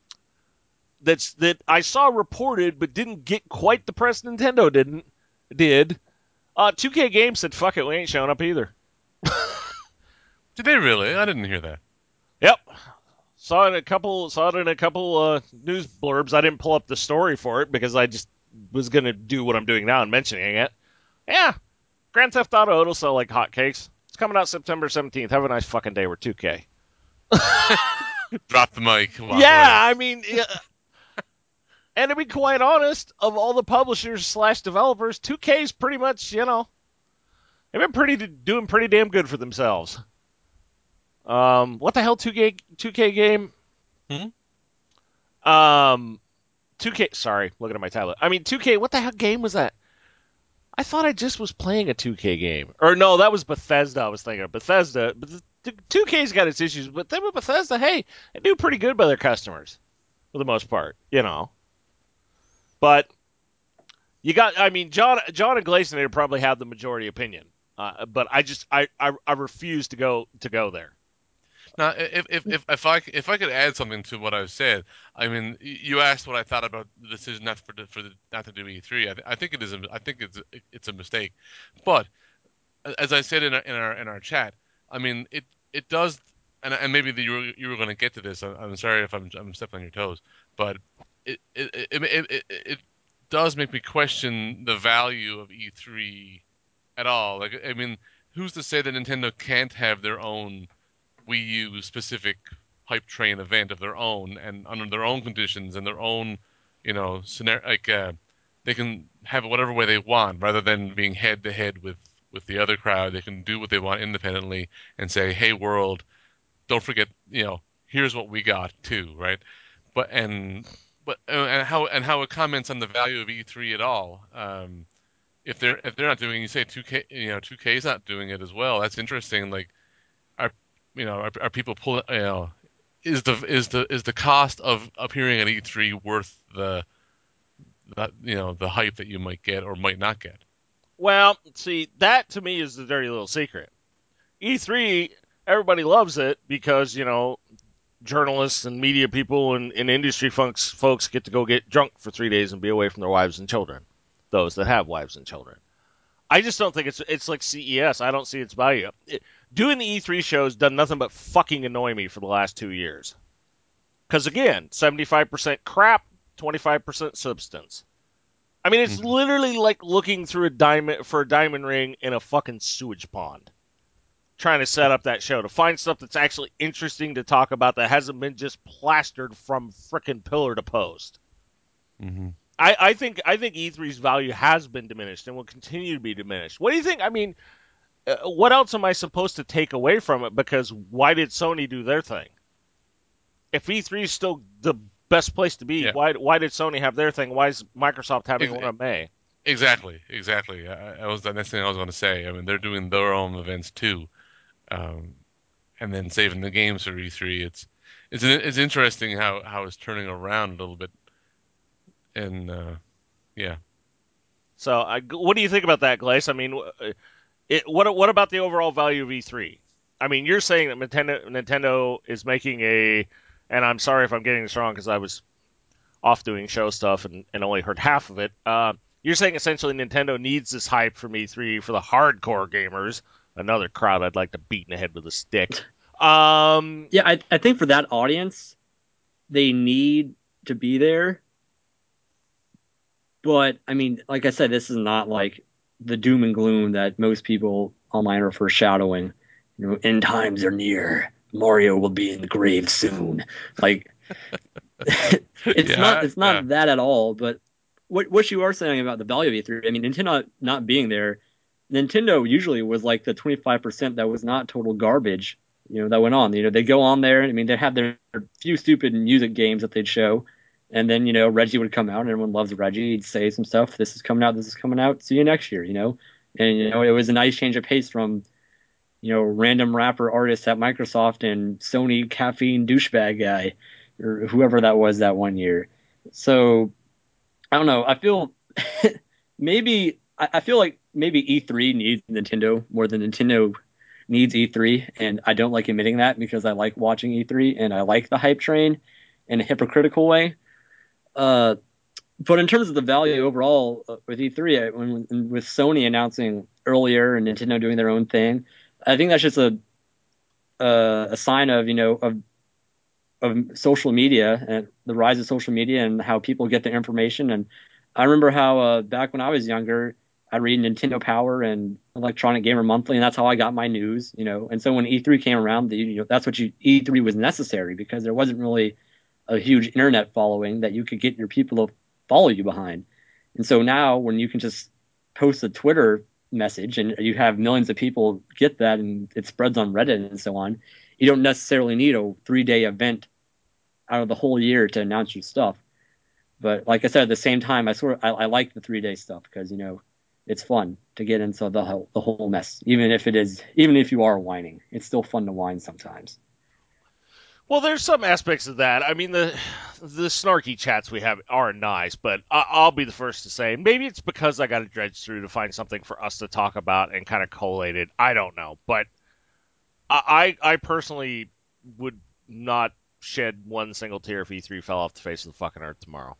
That's that I saw reported, but didn't get quite the press Nintendo didn't did. Uh, two K Games said, "Fuck it, we ain't showing up either." Did they really? I didn't hear that. Yep. Saw it in a couple. Saw it in a couple uh, news blurbs. I didn't pull up the story for it because I just was gonna do what I'm doing now and mentioning it. Yeah, Grand Theft Auto it'll sell like hotcakes. It's coming out September seventeenth. Have a nice fucking day. We're two K. Drop the mic. Yeah, away. I mean, yeah. And to be quite honest, of all the publishers slash developers, two K is pretty much, you know, they've been pretty doing pretty damn good for themselves. Um, what the hell, two K two K game? Hmm? Um, two K. Sorry, looking at my tablet. I mean, two K. What the hell game was that? I thought I just was playing a two K game. Or no, that was Bethesda. I was thinking of Bethesda. But two K's got its issues, but then with Bethesda, hey, they do pretty good by their customers for the most part, you know. But you got, I mean, John, John and Glacier probably have the majority opinion. Uh, but I just, I, I, I refuse to go to go there. Now, if if if if I if I could add something to what I've said, I mean, you asked what I thought about the decision not for the, for the, not to do E three. I, th- I think it is a, I think it's it's a mistake, but as I said in our in our, in our chat, I mean, it it does, and and maybe the, you were, you were going to get to this. I'm, I'm sorry if I'm I'm stepping on your toes, but it it it, it it it does make me question the value of E three at all. Like, I mean, who's to say that Nintendo can't have their own Wii U specific hype train event of their own and under their own conditions and their own, you know, scenario. Like uh, they can have it whatever way they want rather than being head to head with with the other crowd. They can do what they want independently and say, "Hey, world, don't forget, you know, here's what we got too," right? But and but uh, and how and how it comments on the value of E three at all. Um, if they're if they're not doing, you say two K, you know, two K is not doing it as well. That's interesting. Like, are you know are, are people pulling? You know, is the is the is the cost of appearing at E three worth the that you know the hype that you might get or might not get? Well, see, that to me is the dirty little secret. E three, everybody loves it because, you know, journalists and media people and, and industry folks, folks get to go get drunk for three days and be away from their wives and children, those that have wives and children. I just don't think it's it's like C E S. I don't see its value. It, doing the E three shows done nothing but fucking annoy me for the last two years. Because again, seventy-five percent crap, twenty-five percent substance. I mean, it's Mhm. literally like looking through a diamond for a diamond ring in a fucking sewage pond, trying to set up that show to find stuff that's actually interesting to talk about that hasn't been just plastered from frickin' pillar to post. Mm-hmm. I, I think I think E three's value has been diminished and will continue to be diminished. What do you think? I mean, uh, what else am I supposed to take away from it? Because why did Sony do their thing? If E three is still the best place to be, Yeah. why why did Sony have their thing? Why is Microsoft having one Ex- in May? exactly. Exactly. I, I was the next thing I was going to say. I mean, they're doing their own events too, um, and then saving the games for E three. It's it's it's interesting how how it's turning around a little bit, and uh, yeah. So, I, what do you think about that, Glace? I mean, uh, it, what what about the overall value of E three? I mean, you're saying that Nintendo Nintendo is making a, and I'm sorry if I'm getting this wrong because I was off doing show stuff and, and only heard half of it. Uh, you're saying essentially Nintendo needs this hype from E three for the hardcore gamers, another crowd I'd like to beat in the head with a stick. Um, Yeah, I, I think for that audience, they need to be there. But I mean, like I said, this is not like the doom and gloom that most people online are foreshadowing. You know, end times are near. Mario will be in the grave soon. Like it's not Yeah. it's Yeah. not that at all. But what what you are saying about the value of E three, I mean, Nintendo not being there, Nintendo usually was like the twenty-five percent that was not total garbage. You know, that went on. You know, they go on there. I mean, they have their few stupid music games that they'd show, and then you know Reggie would come out, and everyone loves Reggie. He'd say some stuff. This is coming out. This is coming out. See you next year. You know, and you know it was a nice change of pace from you know random rapper artists at Microsoft and Sony caffeine douchebag guy or whoever that was that one year. So I don't know. I feel maybe I, I feel like maybe E three needs Nintendo more than Nintendo needs E three, and I don't like admitting that because I like watching E three and I like the hype train in a hypocritical way. Uh, but in terms of the value overall uh, with E three, I, when, with Sony announcing earlier and Nintendo doing their own thing, I think that's just a a, a sign of you know of of social media and the rise of social media and how people get their information. And I remember how uh, back when I was younger, I'd read Nintendo Power and Electronic Gamer Monthly, and that's how I got my news. You know, and so when E three came around, the, you know, that's what you E three was necessary because there wasn't really a huge internet following that you could get your people to follow you behind. And so now when you can just post a Twitter message and you have millions of people get that and it spreads on Reddit and so on, you don't necessarily need a three day event out of the whole year to announce your stuff. But like I said, at the same time, I sort of I, I like the three day stuff because you know it's fun to get into the whole, the whole mess. Even if it is, even if you are whining, it's still fun to whine sometimes. well, there's some aspects of that. I mean, the the snarky chats we have are nice, but I, I'll be the first to say maybe it's because I got to dredge through to find something for us to talk about and kind of collate it. I don't know, but I I personally would not shed one single tear if E three fell off the face of the fucking earth tomorrow.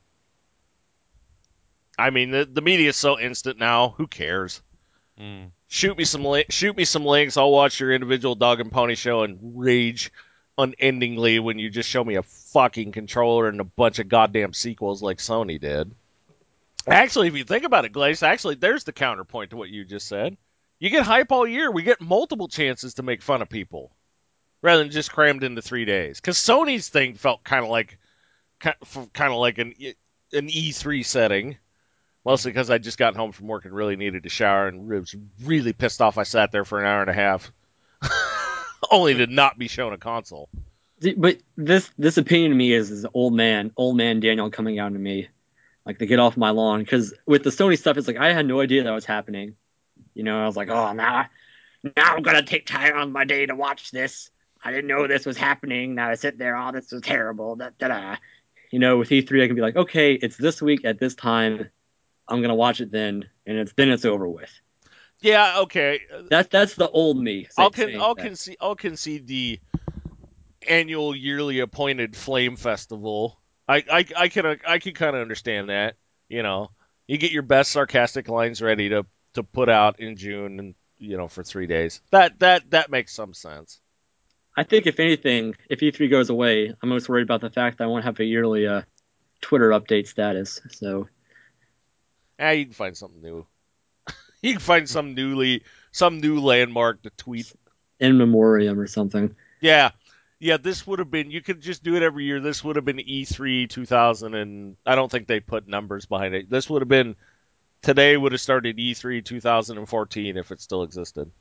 I mean, the the media is so instant now. Who cares? Mm. Shoot me some li- shoot me some links. I'll watch your individual dog and pony show and rage unendingly when you just show me a fucking controller and a bunch of goddamn sequels like Sony did. Actually, if you think about it, Glaze, actually, there's the counterpoint to what you just said. You get hype all year. We get multiple chances to make fun of people rather than just crammed into three days. Because Sony's thing felt kind of like kind of like an an E three setting, mostly Mm-hmm. because I just got home from work and really needed to shower and was really pissed off. I sat there for an hour and a half, only to not be shown a console. But this this opinion to me is, is old man, old man Daniel coming out to me, like to get off my lawn. Because with the Sony stuff, it's like I had no idea that was happening. You know, I was like, oh, now now I'm gonna take time on my day to watch this. I didn't know this was happening. Now I sit there, oh, this was terrible. Da, da, da. You know, with E three, I can be like, okay, it's this week at this time. I'm gonna watch it then, and it's then it's over with. Yeah, okay. That's that's the old me I'll say, con saying I'll that. concede I'll concede the annual yearly appointed flame festival. I I I can I can kind of understand that. You know, you get your best sarcastic lines ready to to put out in June, and you know, for three days. That that that makes some sense. I think if anything, if E three goes away, I'm most worried about the fact that I won't have a yearly uh, Twitter update status. So Ah, you can find something new. You can find some newly some new landmark to tweet. in memoriam or something. Yeah. Yeah, this would have been, you could just do it every year. This would have been E three two thousand, and I don't think they put numbers behind it. This would have been, today would have started E three two thousand fourteen if it still existed.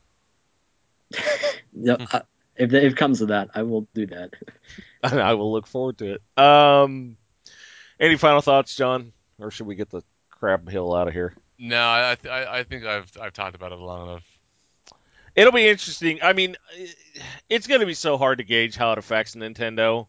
Yeah, I, if if it comes to that, I will do that. I will look forward to it. Um, any final thoughts, John? Or should we get the crab hill out of here? No, I th- I I think I've I've talked about it long enough. It'll be interesting. I mean, it's going to be so hard to gauge how it affects Nintendo.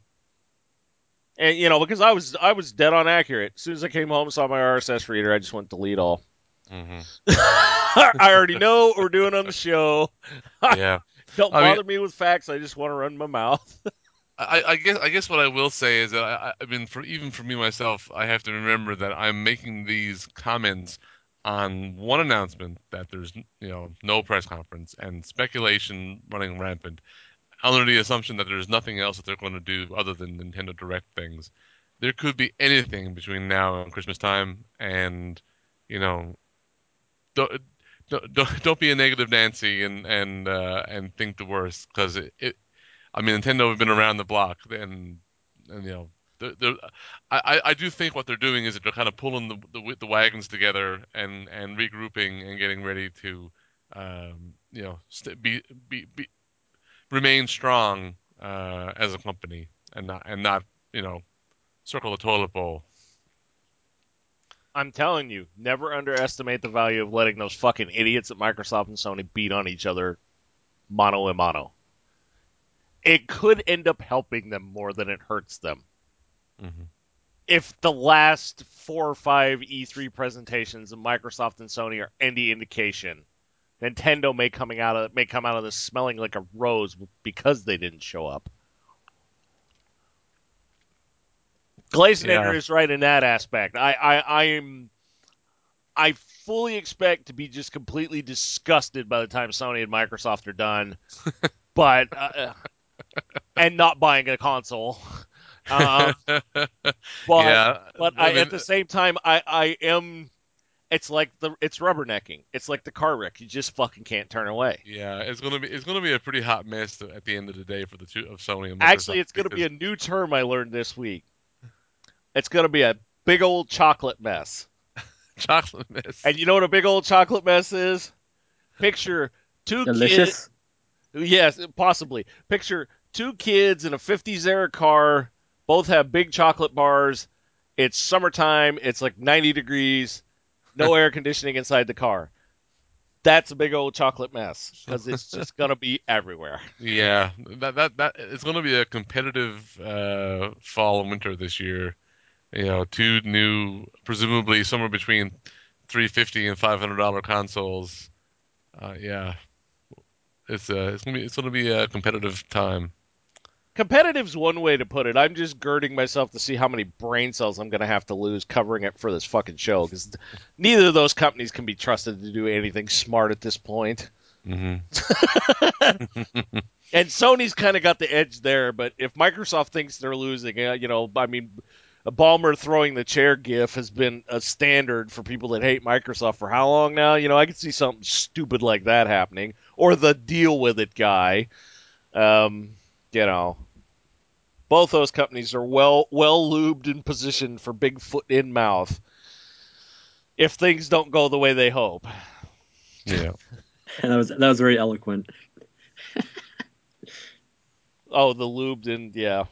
And you know, because I was I was dead on accurate. As soon as I came home, saw my R S S reader, I just went delete all. Hmm. I already know what we're doing on the show. Yeah, Don't I mean, bother me with facts. I just want to run my mouth. I, I guess I guess what I will say is that I, I mean, for even for me myself, I have to remember that I'm making these comments on one announcement that there's you know no press conference and speculation running rampant under the assumption that there's nothing else that they're going to do other than Nintendo Direct things. There could be anything between now and Christmas time, and you know, don't don't don't, don't be a negative Nancy and and uh, and think the worst because it, it. I mean, Nintendo have been around the block, and and you know, they're, they're, I I I do think what they're doing is that they're kind of pulling the the, the wagons together and and regrouping and getting ready to, um, you know, st- be, be be remain strong uh, as a company and not and not you know circle the toilet bowl. I'm telling you, never underestimate the value of letting those fucking idiots at Microsoft and Sony beat on each other mano a mano. It could end up helping them more than it hurts them. Hmm. If the last four or five E three presentations of Microsoft and Sony are any indication, Nintendo may coming out of may come out of this smelling like a rose because they didn't show up. Glazenander Yeah, is right in that aspect. I, I, I am I fully expect to be just completely disgusted by the time Sony and Microsoft are done, but uh, and not buying a console. Um, but yeah. but I I at mean, the same time I I am. It's like the it's rubbernecking. It's like the car wreck. You just fucking can't turn away. yeah. It's gonna be it's gonna be a pretty hot mess at the end of the day for the two of Sony and Microsoft Actually, it's going to be because a new term I learned this week. It's going to be a big old chocolate mess. chocolate mess. And you know what a big old chocolate mess is? Picture two kids. Delicious. Yes, possibly. Picture two kids in a fifties era car. Both have big chocolate bars. It's summertime. It's like ninety degrees. No air conditioning inside the car. That's a big old chocolate mess because it's just going to be everywhere. Yeah, that that that it's gonna be a competitive uh, fall and winter this year. You know, two new, presumably somewhere between three fifty and five hundred dollar consoles. Uh, yeah, it's uh, it's gonna be it's gonna be a competitive time. Competitive's one way to put it. I'm just girding myself to see how many brain cells I'm going to have to lose covering it for this fucking show because neither of those companies can be trusted to do anything smart at this point. Hmm. And Sony's kind of got the edge there, but if Microsoft thinks they're losing, uh, you know, I mean, a Balmer throwing the chair gif has been a standard for people that hate Microsoft for how long now? You know, I could see something stupid like that happening, or the deal with it guy. Um, you know, both those companies are well well lubed and positioned for big foot in mouth if things don't go the way they hope. Yeah. And that was that was very eloquent. Oh, the lubed and yeah,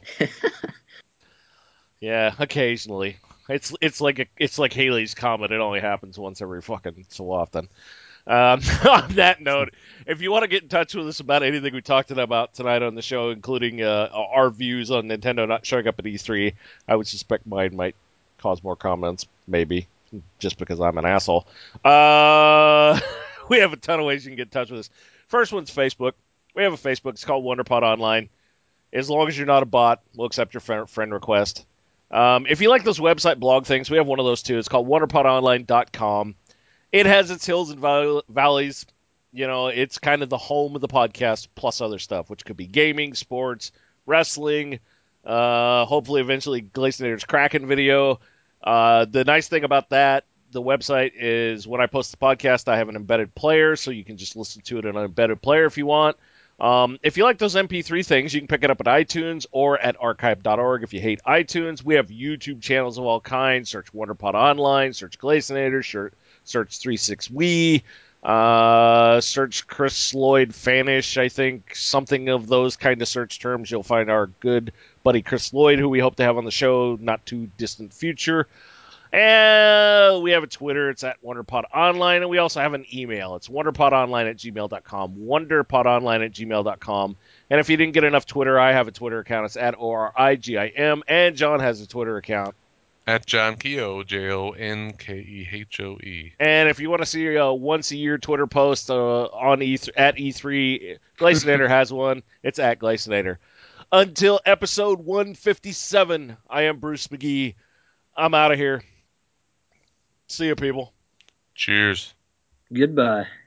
yeah, occasionally. It's it's like a, it's like Haley's comet. It only happens once every fucking so often. Um, on that note, if you want to get in touch with us about anything we talked about tonight on the show, including uh, our views on Nintendo not showing up at E three, I would suspect mine might cause more comments, maybe, just because I'm an asshole. Uh, we have a ton of ways you can get in touch with us. First one's Facebook. We have a Facebook. It's called WonderPod Online. As long as you're not a bot, we'll accept your friend, friend request. Um, if you like those website blog things, we have one of those too. It's called wonder pod online dot com. It has its hills and val- valleys. You know, it's kind of the home of the podcast plus other stuff, which could be gaming, sports, wrestling, uh, hopefully eventually Glacinator's Kraken video. Uh, the nice thing about that, the website, is when I post the podcast, I have an embedded player, so you can just listen to it in an embedded player if you want. Um, if you like those M P three things, you can pick it up at iTunes or at archive dot org. If you hate iTunes, we have YouTube channels of all kinds. Search WonderPod Online, search Glacinator, search three six Wii, uh, search Chris Lloyd Fanish, I think, something of those kind of search terms. You'll find our good buddy Chris Lloyd, who we hope to have on the show not too distant future. And we have a Twitter. It's at WonderPod Online. And we also have an email. It's wonderpodonline at gmail dot com. wonderpodonline at gmail dot com. And if you didn't get enough Twitter, I have a Twitter account. It's at O R I G I M. And John has a Twitter account. At John Kehoe, J O N K E H O E. And if you want to see a once-a-year Twitter post uh, on E three, at E three, Glacinator has one. It's at Glacinator. Until episode one fifty-seven, I am Bruce McGee. I'm out of here. See you, people. Cheers. Goodbye.